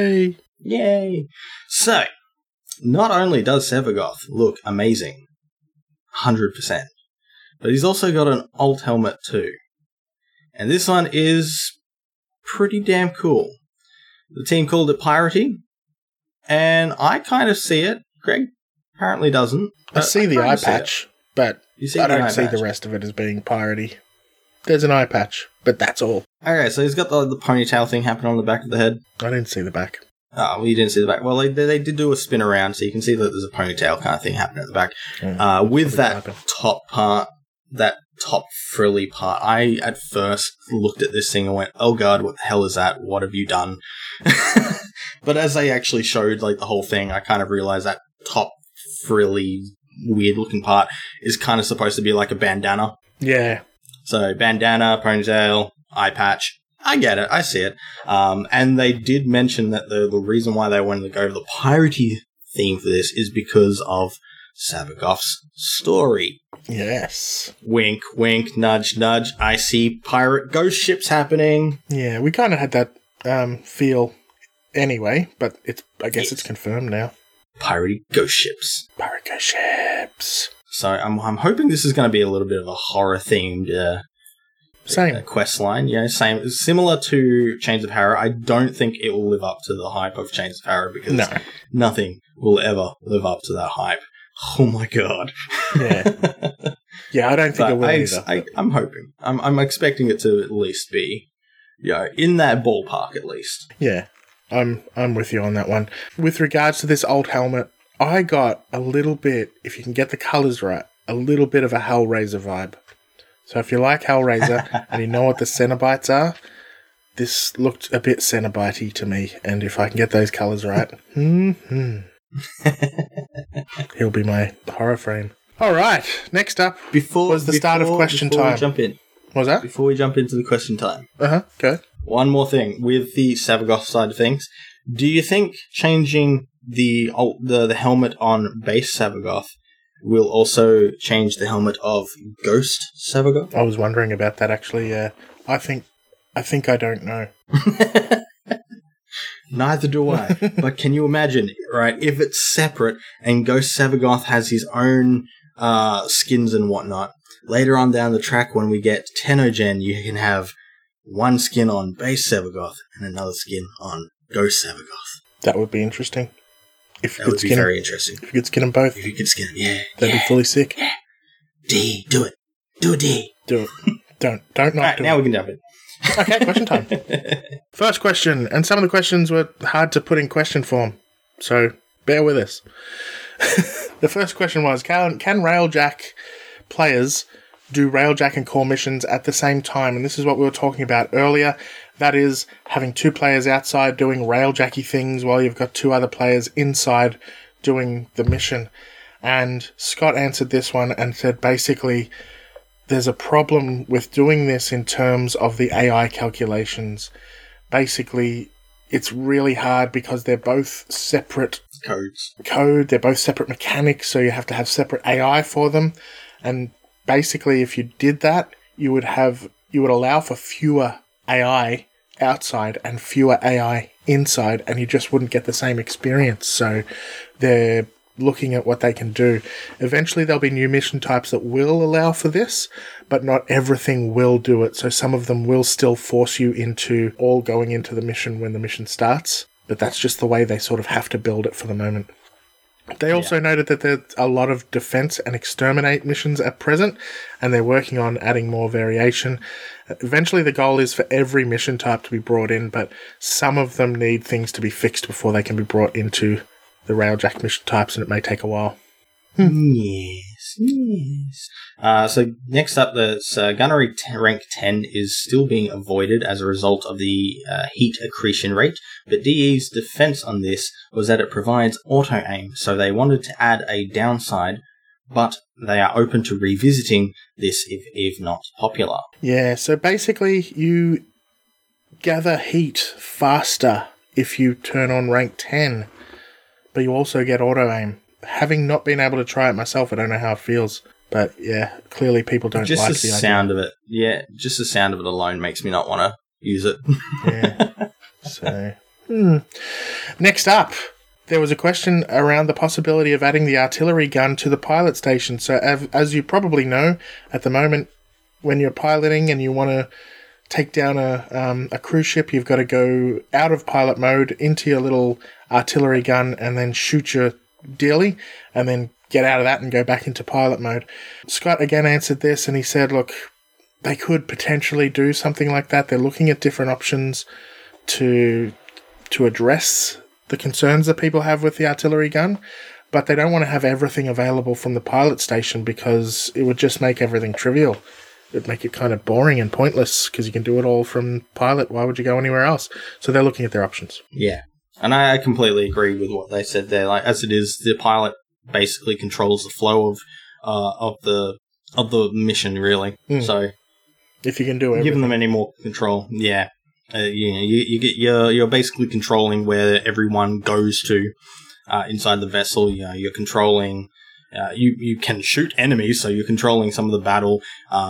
C: Yay.
D: So, not only does Sevagoth look amazing, 100%, but he's also got an alt helmet too. And this one is pretty damn cool. The team called it Piratey, and I kind of see it. Greg apparently doesn't.
C: I see the eye patch, but I don't see the rest of it as being piratey. There's an eye patch, but that's all.
D: Okay, so he's got the ponytail thing happening on the back of the head.
C: I didn't see the back.
D: Oh, well, you didn't see the back. Well, they did do a spin around, so you can see that there's a ponytail kind of thing happening at the back. With that top part, that top frilly part, I at first looked at this thing and went, oh god, what the hell is that? What have you done? But as they actually showed like the whole thing, I kind of realized that top frilly, weird looking part is kind of supposed to be like a bandana.
C: Yeah.
D: So bandana, ponytail, eye patch. I get it. I see it. And they did mention that the reason why they wanted to go for the piratey theme for this is because of Sevagoth's story.
C: Yes.
D: Wink, wink, nudge, nudge. I see pirate ghost ships happening.
C: Yeah, we kind of had that feel anyway, but I guess it's confirmed now.
D: Piratey ghost ships.
C: Pirate ghost ships.
D: So I'm hoping this is going to be a little bit of a horror themed quest line. You know, similar to Chains of Hera. I don't think it will live up to the hype of Chains of Hera because nothing will ever live up to that hype. Oh my god.
C: Yeah. Yeah, I don't think it will either.
D: I'm hoping. I'm expecting it to at least be, in that ballpark at least.
C: Yeah. I'm with you on that one. With regards to this old helmet, I got a little bit, if you can get the colours right, a little bit of a Hellraiser vibe. So if you like Hellraiser and you know what the Cenobites are, this looked a bit Cenobite-y to me. And if I can get those colours right, he'll be my horror frame. All right, next up was the start of question time.
D: Jump in.
C: What was that?
D: Before we jump into the question time.
C: Okay.
D: One more thing with the Sevagoth side of things. Do you think changing the helmet on base Sevagoth will also change the helmet of Ghost Sevagoth?
C: I was wondering about that actually. I think I don't know.
D: Neither do I. But can you imagine, right, if it's separate and Ghost Sevagoth has his own skins and whatnot, later on down the track when we get Tenogen, you can have one skin on base Sevagoth and another skin on Ghost Sevagoth.
C: That would be interesting.
D: That would be very interesting.
C: If you could skin them both.
D: If you could skin them, yeah.
C: That'd be fully sick.
D: Yeah. D, do it. Do it, D.
C: Do it. Don't not
D: All right,
C: do
D: now
C: it.
D: we can jump in.
C: Okay, question time. First question, and some of the questions were hard to put in question form, so bear with us. The first question was, can Railjack players do Railjack and core missions at the same time? And this is what we were talking about earlier. That is, having two players outside doing Railjacky things while you've got two other players inside doing the mission. And Scott answered this one and said basically there's a problem with doing this in terms of the AI calculations. Basically, it's really hard because they're both separate code, they're both separate mechanics, so you have to have separate AI for them. And basically, if you did that, you would allow for fewer AI outside and fewer AI inside, and you just wouldn't get the same experience. So they're looking at what they can do. Eventually there'll be new mission types that will allow for this, but not everything will do it. So some of them will still force you into all going into the mission when the mission starts, but that's just the way they sort of have to build it for the moment. They also noted that there's a lot of defense and exterminate missions at present, and they're working on adding more variation. Eventually the goal is for every mission type to be brought in, but some of them need things to be fixed before they can be brought into the Railjack mission types, and it may take a while.
D: Yes. So next up, the Gunnery rank 10 is still being avoided as a result of the heat accretion rate, but DE's defense on this was that it provides auto-aim, so they wanted to add a downside, but they are open to revisiting this if not popular.
C: Yeah, so basically you gather heat faster if you turn on rank 10, but you also get auto-aim. Having not been able to try it myself, I don't know how it feels. But yeah, clearly people don't like the idea.
D: Just the sound of it. Yeah, just the sound of it alone makes me not want to use it.
C: Yeah. So, Next up, there was a question around the possibility of adding the artillery gun to the pilot station. So as you probably know, at the moment, when you're piloting and you want to take down a cruise ship, you've got to go out of pilot mode into your little artillery gun and then shoot your dealie, and then get out of that and go back into pilot mode. Scott again answered this, and he said, look, they could potentially do something like that. They're looking at different options to address the concerns that people have with the artillery gun, but they don't want to have everything available from the pilot station because it would just make everything trivial. It would make it kind of boring and pointless because you can do it all from pilot. Why would you go anywhere else? So they're looking at their options.
D: Yeah. And I completely agree with what they said there. Like, as it is, the pilot basically controls the flow of the mission, really. So,
C: if you can do everything,
D: giving them any more control, yeah, you're basically controlling where everyone goes to inside the vessel. You're controlling. You can shoot enemies, so you're controlling some of the battle.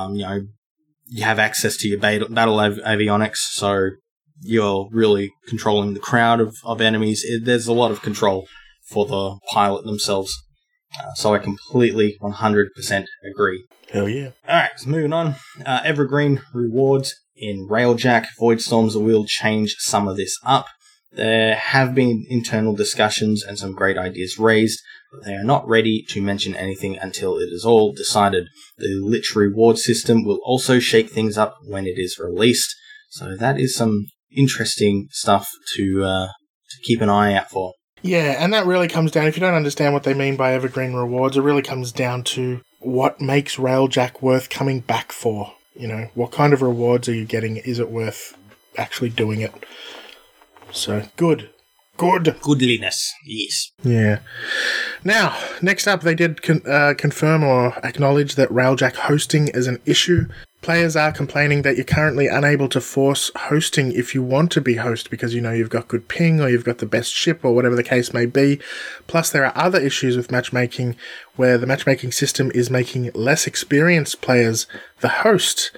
D: You have access to your battle avionics, so you're really controlling the crowd of enemies. There's a lot of control for the pilot themselves. So I completely 100% agree.
C: Hell yeah.
D: Alright, so moving on. Evergreen rewards in Railjack Voidstorms will change some of this up. There have been internal discussions and some great ideas raised, but they are not ready to mention anything until it is all decided. The Lich reward system will also shake things up when it is released. So that is some interesting stuff to keep an eye out for.
C: Yeah, and that really comes down, if you don't understand what they mean by evergreen rewards, it really comes down to what makes Railjack worth coming back for. You know, what kind of rewards are you getting? Is it worth actually doing it? So, good.
D: Goodliness, yes.
C: Yeah. Now, next up, they did confirm or acknowledge that Railjack hosting is an issue. Players are complaining that you're currently unable to force hosting if you want to be host because, you've got good ping or you've got the best ship or whatever the case may be. Plus, there are other issues with matchmaking where the matchmaking system is making less experienced players the host,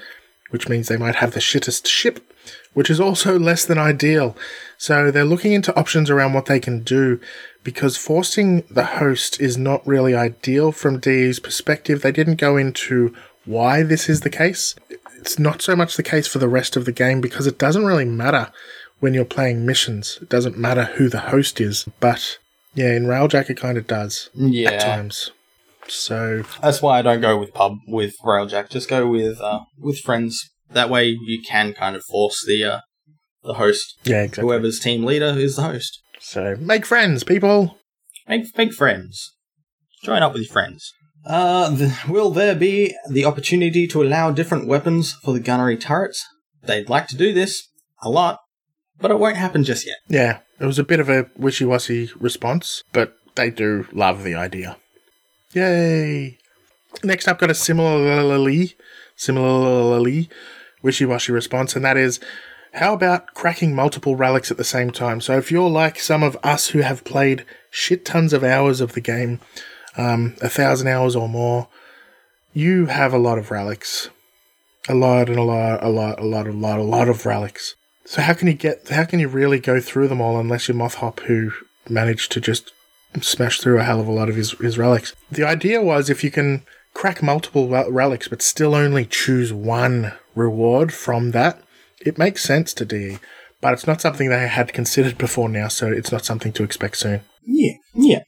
C: which means they might have the shittest ship, which is also less than ideal. So they're looking into options around what they can do, because forcing the host is not really ideal from DE's perspective. They didn't go into why this is the case. It's not so much the case for the rest of the game, because it doesn't really matter when you're playing missions. It doesn't matter who the host is. But yeah, in Railjack it kind of does at times. So
D: that's why I don't go with pub with Railjack. Just go with friends. That way you can kind of force the host.
C: Yeah, exactly.
D: Whoever's team leader is the host.
C: So make friends, people.
D: Make friends. Join up with your friends. Will there be the opportunity to allow different weapons for the gunnery turrets? They'd like to do this a lot, but it won't happen just yet.
C: Yeah, it was a bit of a wishy-washy response, but they do love the idea. Yay! Next up, got a similarly wishy-washy response, and that is, how about cracking multiple relics at the same time? So if you're like some of us who have played shit tons of hours of the game, 1,000 hours or more, you have a lot of relics. A lot of relics. So how can you really go through them all unless you're Mothhop, who managed to just smash through a hell of a lot of his relics? The idea was, if you can crack multiple relics but still only choose one reward from that, it makes sense to DE, but it's not something they had considered before now, so it's not something to expect soon.
D: Yeah.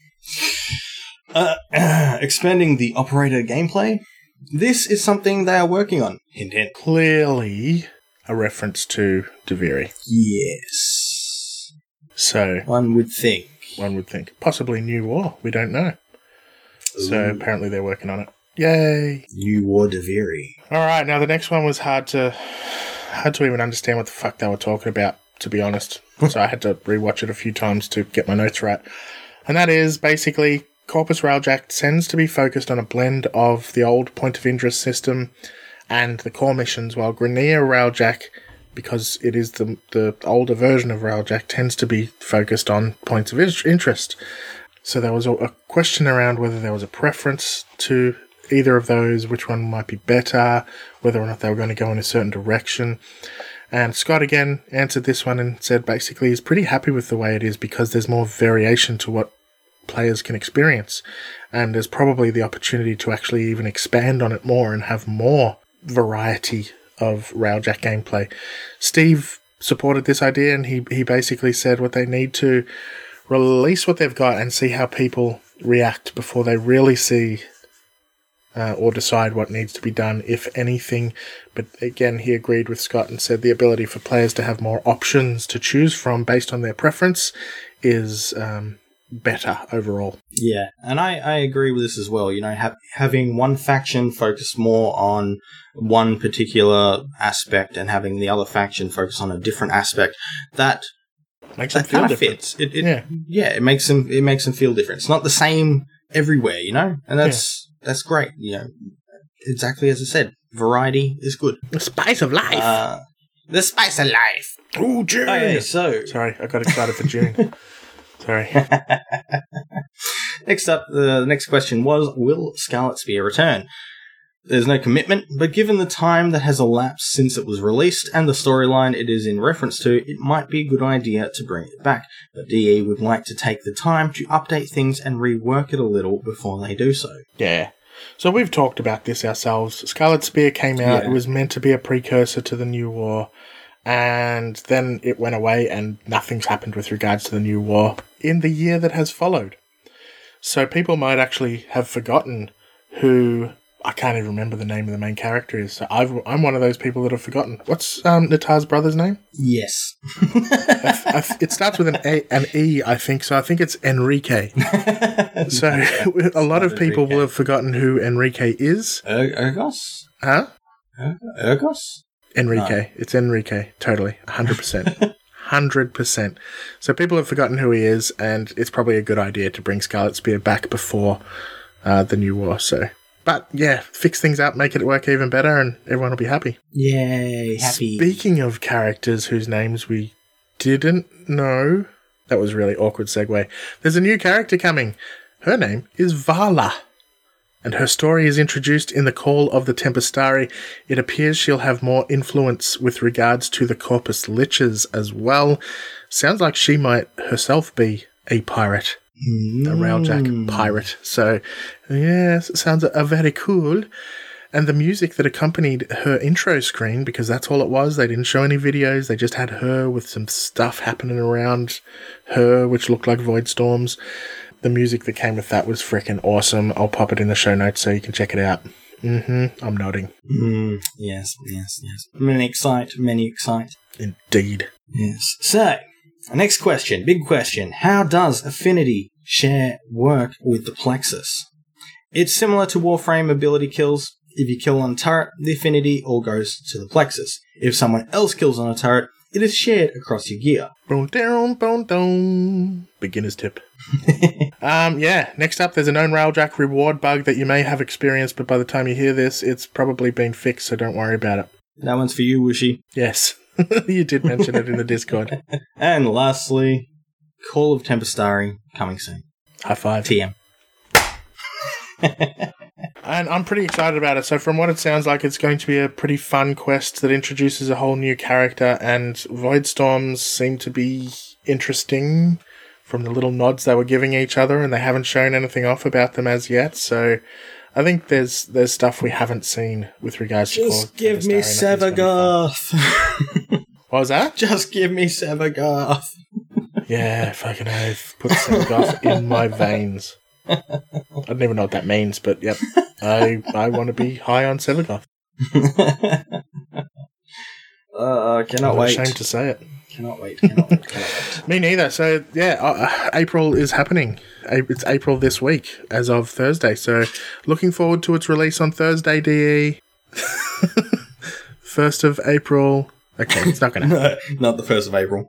D: Expanding the operator gameplay. This is something they are working on. Hint, hint.
C: Clearly a reference to Deviri.
D: Yes.
C: So
D: One would think.
C: Possibly New War. We don't know.
D: Ooh.
C: So apparently they're working on it. Yay.
D: New War Deviri.
C: Alright, now the next one was hard to even understand what the fuck they were talking about, to be honest. So I had to rewatch it a few times to get my notes right. And that is basically Corpus Railjack tends to be focused on a blend of the old point of interest system and the core missions, while Grineer Railjack, because it is the older version of Railjack, tends to be focused on points of interest. So there was a question around whether there was a preference to either of those, which one might be better, whether or not they were going to go in a certain direction. And Scott again answered this one and said basically he's pretty happy with the way it is, because there's more variation to what players can experience, and there's probably the opportunity to actually even expand on it more and have more variety of Railjack gameplay. Steve supported this idea, and he basically said what they need to release what they've got and see how people react before they really see or decide what needs to be done, if anything. But again, he agreed with Scott and said the ability for players to have more options to choose from based on their preference is better overall.
D: Yeah, and I agree with this as well. You know, having one faction focus more on one particular aspect and having the other faction focus on a different aspect, that
C: makes them feel different.
D: Fits. It makes them feel different. It's not the same everywhere, you know, and that's great. You know, exactly as I said, variety is good.
C: The spice of life.
D: The spice of life.
C: Ooh, June.
D: Okay, so
C: sorry, I got excited for June. Sorry.
D: Next up, the next question was, will Scarlet Spear return? There's no commitment, but given the time that has elapsed since it was released and the storyline it is in reference to, it might be a good idea to bring it back. But DE would like to take the time to update things and rework it a little before they do so.
C: Yeah. So we've talked about this ourselves. Scarlet Spear came out. Yeah. It was meant to be a precursor to the New War. And then it went away and nothing's happened with regards to the New War in the year that has followed. So people might actually have forgotten who... I can't even remember the name of the main character is. So I'm one of those people that have forgotten. What's Natar's brother's name?
D: Yes.
C: It starts with an E, I think. So I think it's Enrique. So a lot of people will have forgotten who Enrique is.
D: Urgos?
C: Huh?
D: Urgos?
C: Enrique.
D: No.
C: It's Enrique. Totally. 100%. 100%. So people have forgotten who he is, and it's probably a good idea to bring Scarlet Spear back before the New War. So... But, yeah, fix things up, make it work even better, and everyone will be happy.
D: Yay, happy.
C: Speaking of characters whose names we didn't know... That was a really awkward segue. There's a new character coming. Her name is Vala. and her story is introduced in the Call of the Tempestari. It appears she'll have more influence with regards to the Corpus Liches as well. Sounds like she might herself be a pirate. A Railjack pirate. So, yes, it sounds very cool. And the music that accompanied her intro screen, because that's all it was, they didn't show any videos, they just had her with some stuff happening around her, which looked like void storms. The music that came with that was freaking awesome. I'll pop it in the show notes so you can check it out. I'm nodding.
D: Yes. Many excite.
C: Indeed.
D: Yes. So, next question, big question. How does Affinity Share work with the Plexus? It's similar to Warframe ability kills. If you kill on a turret, the affinity all goes to the Plexus. If someone else kills on a turret, it is shared across your gear.
C: Boom down. Beginner's tip. Next up, there's a known Railjack reward bug that you may have experienced, but by the time you hear this, it's probably been fixed, so don't worry about it.
D: That one's for you, Wishy.
C: Yes. You did mention it in the Discord.
D: And lastly, Call of Tempestari coming soon.
C: High five.
D: TM.
C: And I'm pretty excited about it. So from what it sounds like, it's going to be a pretty fun quest that introduces a whole new character, and Void Storms seem to be interesting from the little nods they were giving each other, and they haven't shown anything off about them as yet. So I think there's stuff we haven't seen with regards to
D: Just give me Sevagoth.
C: What was that?
D: Just give me Sevagoth.
C: Yeah, fucking oath. Put Sevagoth in my veins. I don't even know what that means, but yep. I want to be high on Sevagoth.
D: Cannot wait.
C: I'm ashamed to say it.
D: Cannot wait.
C: Me neither. So, yeah, April is happening. It's April this week, as of Thursday. So, looking forward to its release on Thursday, DE. 1st of April. Okay, it's not going to happen.
D: No, not the 1st of April.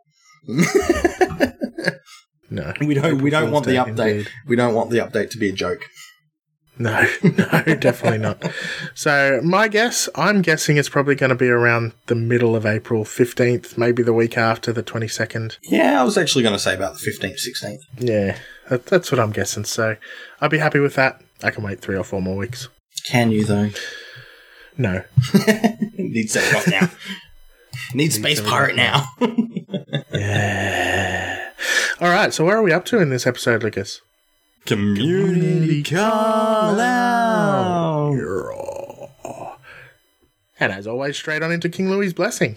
C: No.
D: We don't want the update.
C: Indeed.
D: We don't want the update to be a joke.
C: No, definitely not. So I'm guessing it's probably going to be around the middle of April, 15th, maybe the week after, the 22nd.
D: Yeah, I was actually going to say about the 15th, 16th.
C: Yeah, that's what I'm guessing. So I'd be happy with that. I can wait 3 or 4 more weeks.
D: Can you, though?
C: No.
D: Need Sephiroth now. Need Space Pirate now.
C: Yeah. All right, so where are we up to in this episode, Lucas?
D: Community call out.
C: And as always, straight on into King Louis' blessing.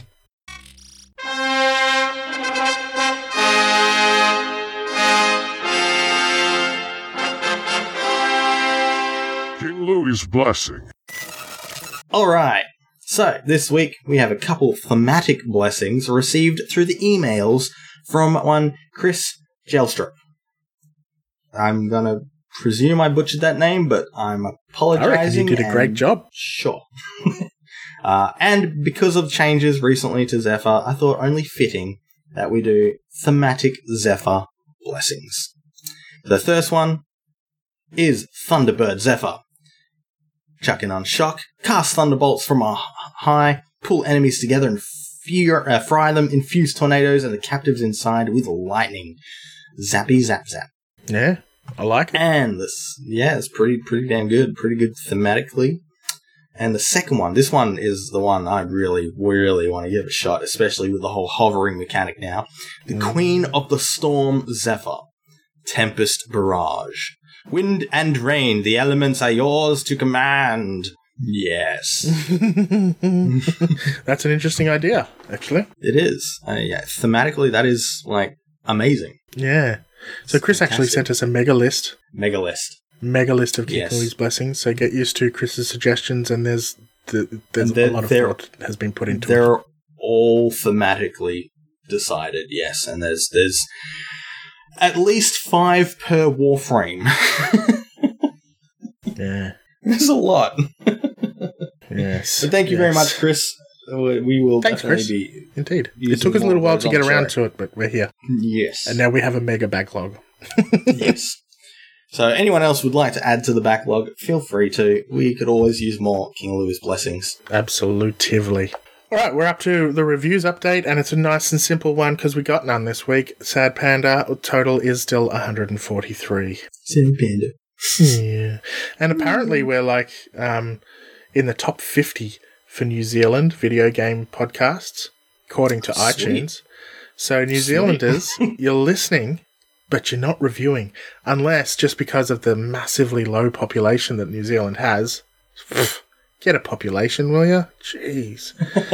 E: King Louis' blessing.
D: All right. So, this week we have a couple thematic blessings received through the emails from one Chris Gelstrup. I'm going to presume I butchered that name, but I'm apologizing.
C: I reckon you did a great job.
D: Sure. And because of changes recently to Zephyr, I thought only fitting that we do thematic Zephyr blessings. The first one is Thunderbird Zephyr. Chucking on shock, cast thunderbolts from a high, pull enemies together and fry them, infuse tornadoes and the captives inside with lightning. Zappy zap zap.
C: Yeah, I like it.
D: And it's pretty damn good. Pretty good thematically. And the second one, this one is the one I really want to give a shot, especially with the whole hovering mechanic now. The Queen of the Storm Zephyr. Tempest Barrage. Wind and rain, the elements are yours to command. Yes.
C: That's an interesting idea, actually.
D: It is. Thematically, that is, amazing.
C: Yeah. So Chris actually sent us a mega list.
D: Mega list
C: of King Louis' blessings. So get used to Chris's suggestions, and there's a lot of thought has been put into it.
D: They're all thematically decided, yes. And there's at least 5 per Warframe.
C: Yeah.
D: There's a lot.
C: Yes.
D: But thank you very much, Chris. We will definitely
C: Chris.
D: be...
C: Indeed. It took us a little while to get around to it, but we're here.
D: Yes.
C: And now we have a mega backlog.
D: Yes. So anyone else would like to add to the backlog, feel free to. We could always use more King Louis' blessings.
C: Absolutely. All right, we're up to the reviews update, and it's a nice and simple one because we got none this week. Sad Panda, total is still 143.
D: Sad Panda.
C: Yeah. And apparently we're like in the top 50 for New Zealand video game podcasts, according to iTunes. So New Zealanders, you're listening, but you're not reviewing. Unless just because of the massively low population that New Zealand has. Get a population, will you? Jeez.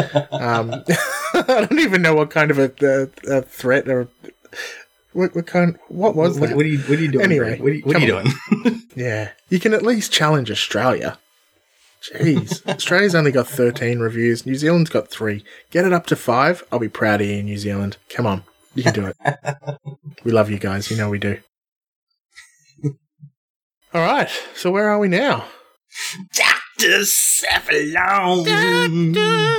C: I don't even know what kind of a threat or... What was that?
D: What are you doing?
C: Anyway,
D: what are you doing?
C: Yeah. You can at least challenge Australia. Jeez. Australia's only got 13 reviews. New Zealand's got 3. Get it up to 5. I'll be proud of you, New Zealand. Come on. You can do it. We love you guys. You know we do. All right. So where are we now?
D: Dr. Cephalon.
C: Dr.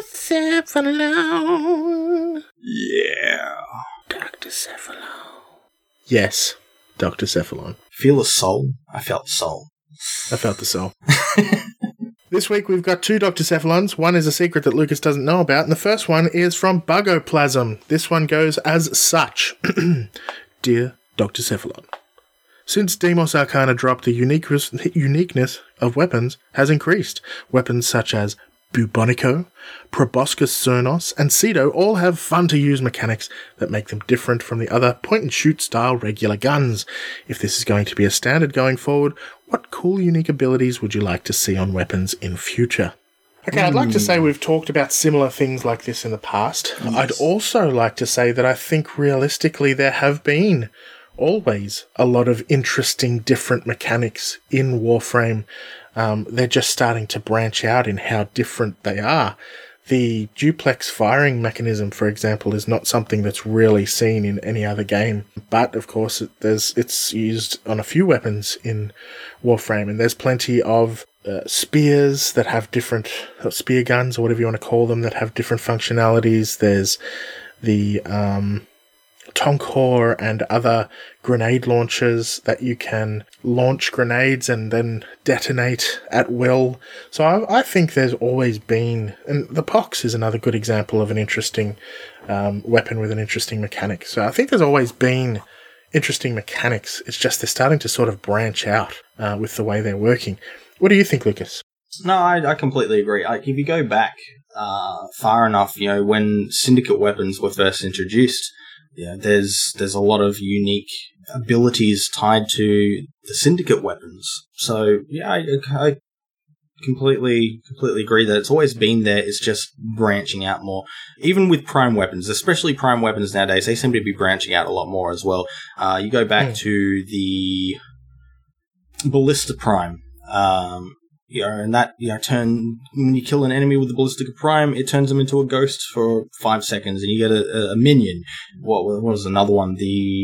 C: Cephalon.
D: Yeah.
C: Dr. Cephalon. Yes, Dr. Cephalon.
D: Feel the soul? I felt soul.
C: I felt the soul. This week we've got 2 Dr. Cephalons. One is a secret that Lucas doesn't know about, and the first one is from Bugoplasm. This one goes as such. Dear Dr. Cephalon, since Demos Arcana dropped, the uniqueness of weapons has increased. Weapons such as Bubonico, Proboscis Cernos, and Cedo all have fun-to-use mechanics that make them different from the other point-and-shoot style regular guns. If this is going to be a standard going forward, what cool unique abilities would you like to see on weapons in future? Okay, I'd like to say we've talked about similar things like this in the past. Yes. I'd also like to say that I think realistically there have been always a lot of interesting different mechanics in Warframe. They're just starting to branch out in how different they are. The duplex firing mechanism, for example, is not something that's really seen in any other game. But, of course, it's used on a few weapons in Warframe, and there's plenty of spears that have different spear guns, or whatever you want to call them, that have different functionalities. There's the Tonkor and other grenade launchers that you can launch grenades and then detonate at will. So I think there's always been, and the Pox is another good example of an interesting weapon with an interesting mechanic. So I think there's always been interesting mechanics. It's just they're starting to sort of branch out with the way they're working. What do you think, Lucas?
D: No, I completely agree. Like, if you go back far enough, when Syndicate weapons were first introduced, there's a lot of unique abilities tied to the Syndicate weapons. So I completely agree that it's always been there. It's just branching out more. Even with Prime weapons, especially Prime weapons nowadays, they seem to be branching out a lot more as well. You go back to the Ballista Prime. And that, when you kill an enemy with the Ballistica Prime, it turns them into a ghost for 5 seconds, and you get a minion. What was another one?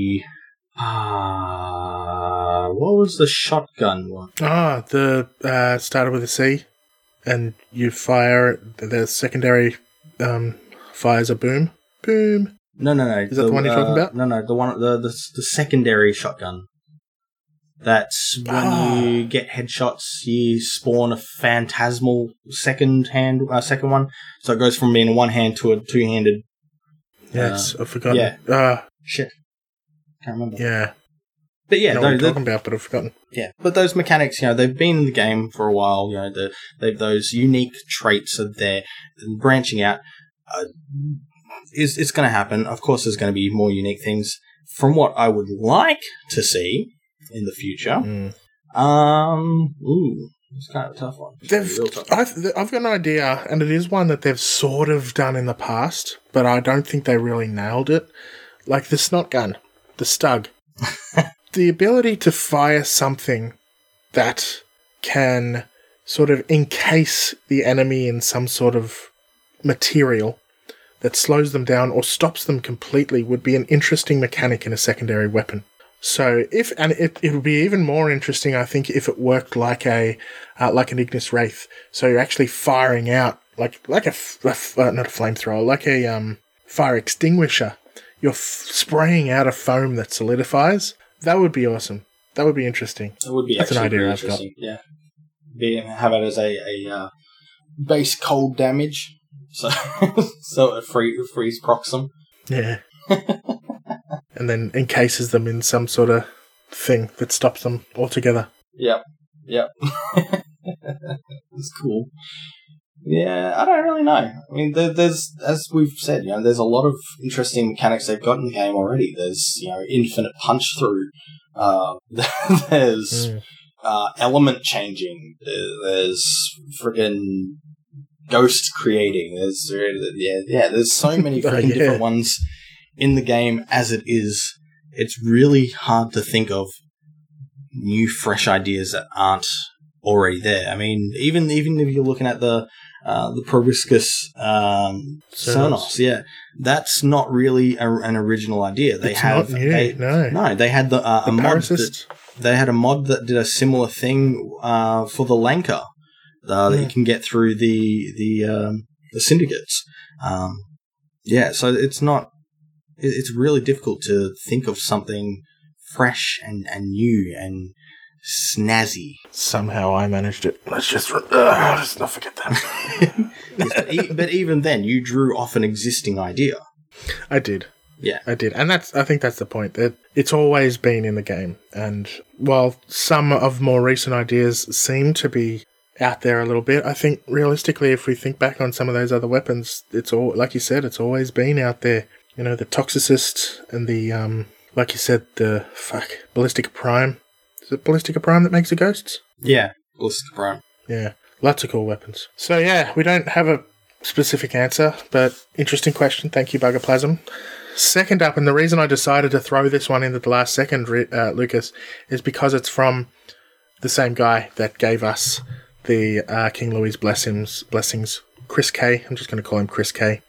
D: What was the shotgun one?
C: The started with a C, and you fire, the secondary fires a boom. Boom.
D: No.
C: Is that the one you're talking about?
D: No, the one, the secondary shotgun. That's when you get headshots, you spawn a phantasmal second one. So it goes from being a one-hand to a two-handed.
C: Yes, I've forgotten.
D: Yeah. Shit. Can't remember.
C: Yeah.
D: But yeah,
C: I know what you're talking about, but I've forgotten.
D: Yeah, but those mechanics, they've been in the game for a while. Those unique traits are there. And branching out, it's going to happen. Of course, there's going to be more unique things. From what I would like to see in the future, it's kind of a tough one.
C: I've got an idea, and it is one that they've sort of done in the past, but I don't think they really nailed it. Like the snot gun, the Stug. The ability to fire something that can sort of encase the enemy in some sort of material that slows them down or stops them completely would be an interesting mechanic in a secondary weapon. So it would be even more interesting, I think, if it worked like an Ignis Wraith. So you're actually firing out like not a flamethrower, like a fire extinguisher. You're spraying out a foam that solidifies. That would be awesome. That would be interesting.
D: That would be. That's an idea I've got. Yeah, have it as a base cold damage, so it freeze procs them.
C: Yeah. And then encases them in some sort of thing that stops them altogether.
D: Yep. It's cool. Yeah, I don't really know. I mean, there's, as we've said, there's a lot of interesting mechanics they've got in the game already. There's, infinite punch through. There's element changing. There's friggin' ghost creating. There's so many freaking different ones in the game as it is. It's really hard to think of new, fresh ideas that aren't already there. I mean, even if you're looking at the Proboscis Cernos, that's not really an original idea. They
C: it's not new.
D: They had a mod. They had a mod that did a similar thing for the Lanka that you can get through the syndicates. So it's not. It's really difficult to think of something fresh and new and snazzy.
C: Somehow I managed it. Let's just not forget that.
D: But even then, you drew off an existing idea.
C: I did.
D: Yeah.
C: I did. And I think that's the point. That it's always been in the game. And while some of more recent ideas seem to be out there a little bit, I think realistically, if we think back on some of those other weapons, it's all, like you said, it's always been out there. The Toxicist and the, like you said, the Ballistica Prime. Is it Ballistica Prime that makes the ghosts?
D: Yeah, Ballistica Prime.
C: Yeah, lots of cool weapons. So yeah, we don't have a specific answer, but interesting question. Thank you, Buggerplasm. Second up, and the reason I decided to throw this one in at the last second, Lucas, is because it's from the same guy that gave us the King Louis blessings, Chris K. I'm just going to call him Chris K.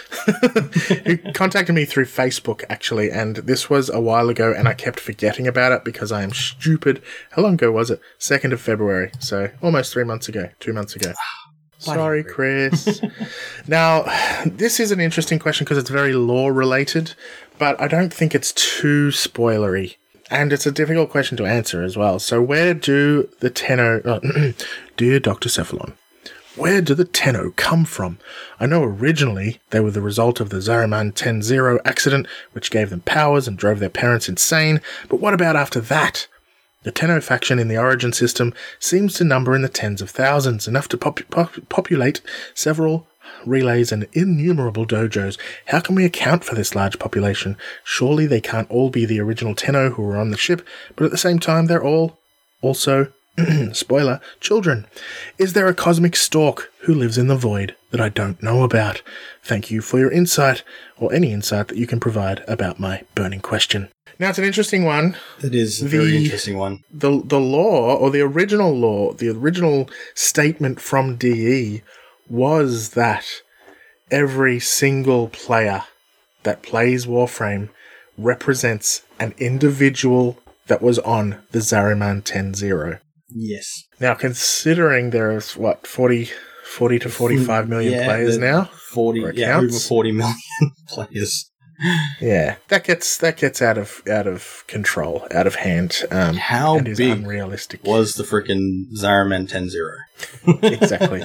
C: Who contacted me through Facebook, actually, and this was a while ago, and I kept forgetting about it because I am stupid. How long ago was it? 2nd of February, so almost 2 months ago. Sorry, Chris. Now, this is an interesting question because it's very lore-related, but I don't think it's too spoilery. And it's a difficult question to answer as well. So where do the Tenno... Dear Dr. Cephalon, where do the Tenno come from? I know originally they were the result of the Zariman 10-0 accident, which gave them powers and drove their parents insane, but what about after that? The Tenno faction in the Origin system seems to number in the tens of thousands, enough to populate several relays and innumerable dojos. How can we account for this large population? Surely they can't all be the original Tenno who were on the ship, but at the same time they're all also... spoiler, children. Is there a cosmic stork who lives in the void that I don't know about? Thank you for your insight, or any insight that you can provide about my burning question. Now, it's an interesting one.
D: It is a very interesting one.
C: The law, or the original statement from DE was that every single player that plays Warframe represents an individual that was on the Zariman 10-0.
D: Yes.
C: Now, considering there's, 40 to 45 million players now?
D: Over 40 million players.
C: Yeah, that gets out of control, out of hand.
D: How
C: and is
D: big
C: unrealistic
D: was the freaking Zariman 10-0?
C: Exactly.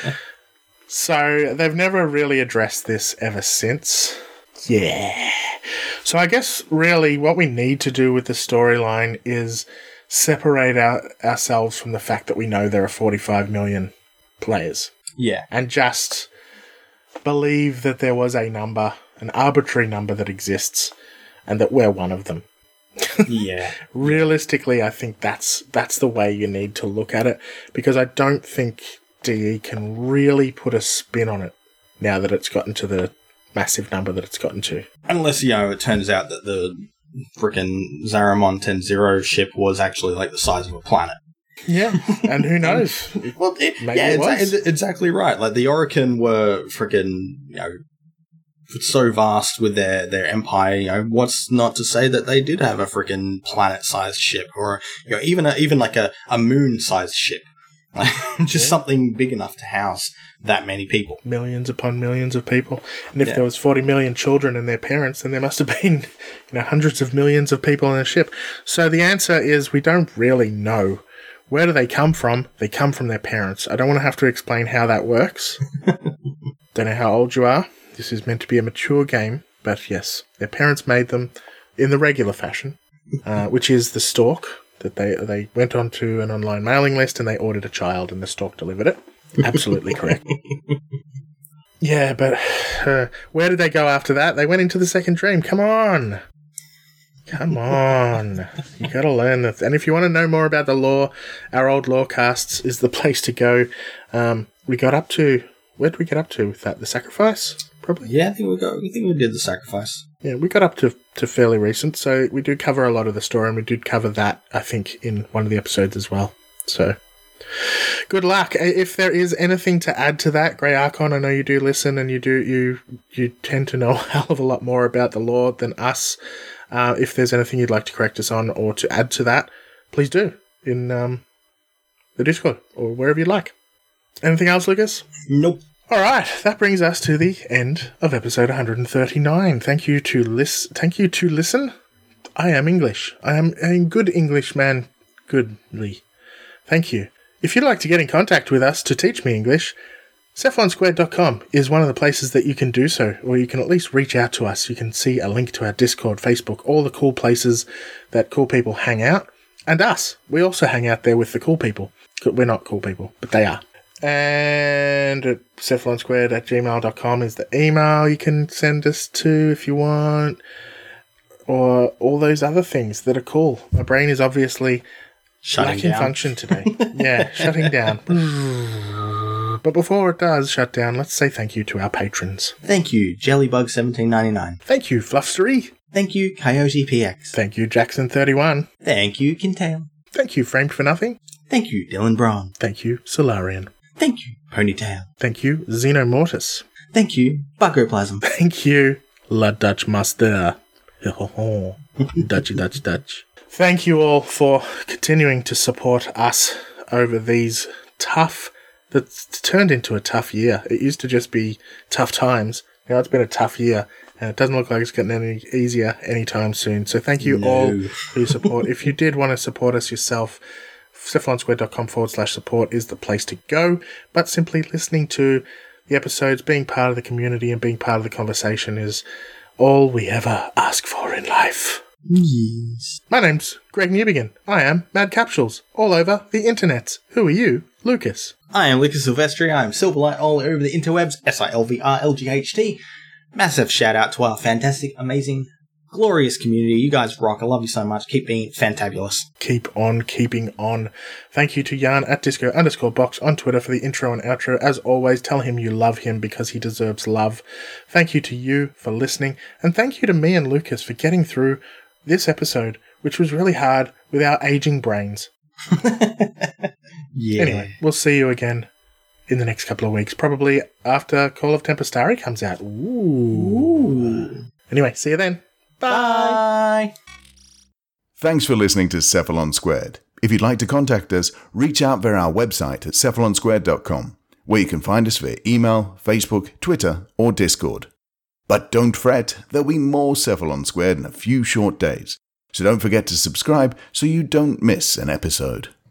C: So, they've never really addressed this ever since. Yeah. So I guess really what we need to do with the storyline is separate ourselves from the fact that we know there are 45 million players.
D: Yeah.
C: And just believe that there was a number, an arbitrary number that exists, and that we're one of them.
D: Yeah.
C: Realistically, I think that's the way you need to look at it, because I don't think DE can really put a spin on it now that it's gotten to the massive number that it's gotten to.
D: Unless, it turns out that the frickin' Zariman 10-0 ship was actually like the size of a planet.
C: Yeah, and who knows?
D: Well, exactly right. Like the Orokin were frickin', so vast with their empire. What's not to say that they did have a frickin' planet-sized ship, or even like a moon-sized ship. Just something big enough to house that many people.
C: Millions upon millions of people. And if there was 40 million children and their parents, then there must have been hundreds of millions of people on a ship. So the answer is we don't really know. Where do they come from? They come from their parents. I don't want to have to explain how that works. Don't know how old you are. This is meant to be a mature game. But yes, their parents made them in the regular fashion, which is the stork. that they went onto an online mailing list and they ordered a child and the stork delivered it. Absolutely correct. Yeah, but where did they go after that? They went into the second dream. Come on. You gotta learn that. And if you want to know more about the lore, our old lore casts is the place to go. We got up to... Where did we get up to with that? The sacrifice? Probably?
D: Yeah, I think we did the sacrifice.
C: Yeah, we got up to fairly recent, so we do cover a lot of the story, and we did cover that, I think, in one of the episodes as well. So, good luck. If there is anything to add to that, Grey Archon, I know you do listen, and you tend to know a hell of a lot more about the lore than us. If there's anything you'd like to correct us on or to add to that, please do in the Discord or wherever you'd like. Anything else, Lucas?
D: Nope.
C: All right, that brings us to the end of episode 139. Thank you to listen. I am English. I am a good Englishman. Goodly. Thank you. If you'd like to get in contact with us to teach me English, cephalonsquared.com is one of the places that you can do so, or you can at least reach out to us. You can see a link to our Discord, Facebook, all the cool places that cool people hang out, and us. We also hang out there with the cool people. We're not cool people, but they are. And cephalonsquared@gmail.com is the email you can send us to if you want, or all those other things that are cool. My brain is obviously lacking function today. Yeah, shutting down. But before it does shut down, let's say thank you to our patrons.
D: Thank you, Jellybug1799.
C: Thank you, Fluffstery.
D: Thank you, Coyote PX.
C: Thank you, Jackson31.
D: Thank you, Kintail.
C: Thank you, Framed for Nothing.
D: Thank you, Dylan Braun.
C: Thank you, Solarian.
D: Thank you, Ponytail.
C: Thank you, Xenomortis.
D: Thank you, Buckoplasm.
C: Thank you, La Dutch Master. Dutchy. Thank you all for continuing to support us over these that's turned into a tough year. It used to just be tough times. Now it's been a tough year, and it doesn't look like it's getting any easier anytime soon. So thank you all for your support. If you did want to support us yourself, cephalonsquared.com/support is the place to go. But simply listening to the episodes, being part of the community and being part of the conversation is all we ever ask for in life.
D: Yes.
C: My name's Greg Newbegin. I am Mad Capsules, all over the internet. Who are you, Lucas?
D: I am Lucas Silvestri. I am Silverlight all over the interwebs. SILVRLGHT. Massive shout out to our fantastic, amazing, glorious community. You guys rock. I love you so much. Keep being fantabulous.
C: Keep on keeping on. Thank you to Jan at Disco_Box on Twitter for the intro and outro. As always, tell him you love him because he deserves love. Thank you to you for listening. And thank you to me and Lucas for getting through this episode, which was really hard with our aging brains.
D: Yeah.
C: Anyway, we'll see you again in the next couple of weeks, probably after Call of Tempestari comes out. Ooh. Anyway, see you then. Bye.
B: Thanks for listening to Cephalon Squared. If you'd like to contact us, reach out via our website at cephalonsquared.com, where you can find us via email, Facebook, Twitter, or Discord. But don't fret, there'll be more Cephalon Squared in a few short days, so don't forget to subscribe so you don't miss an episode.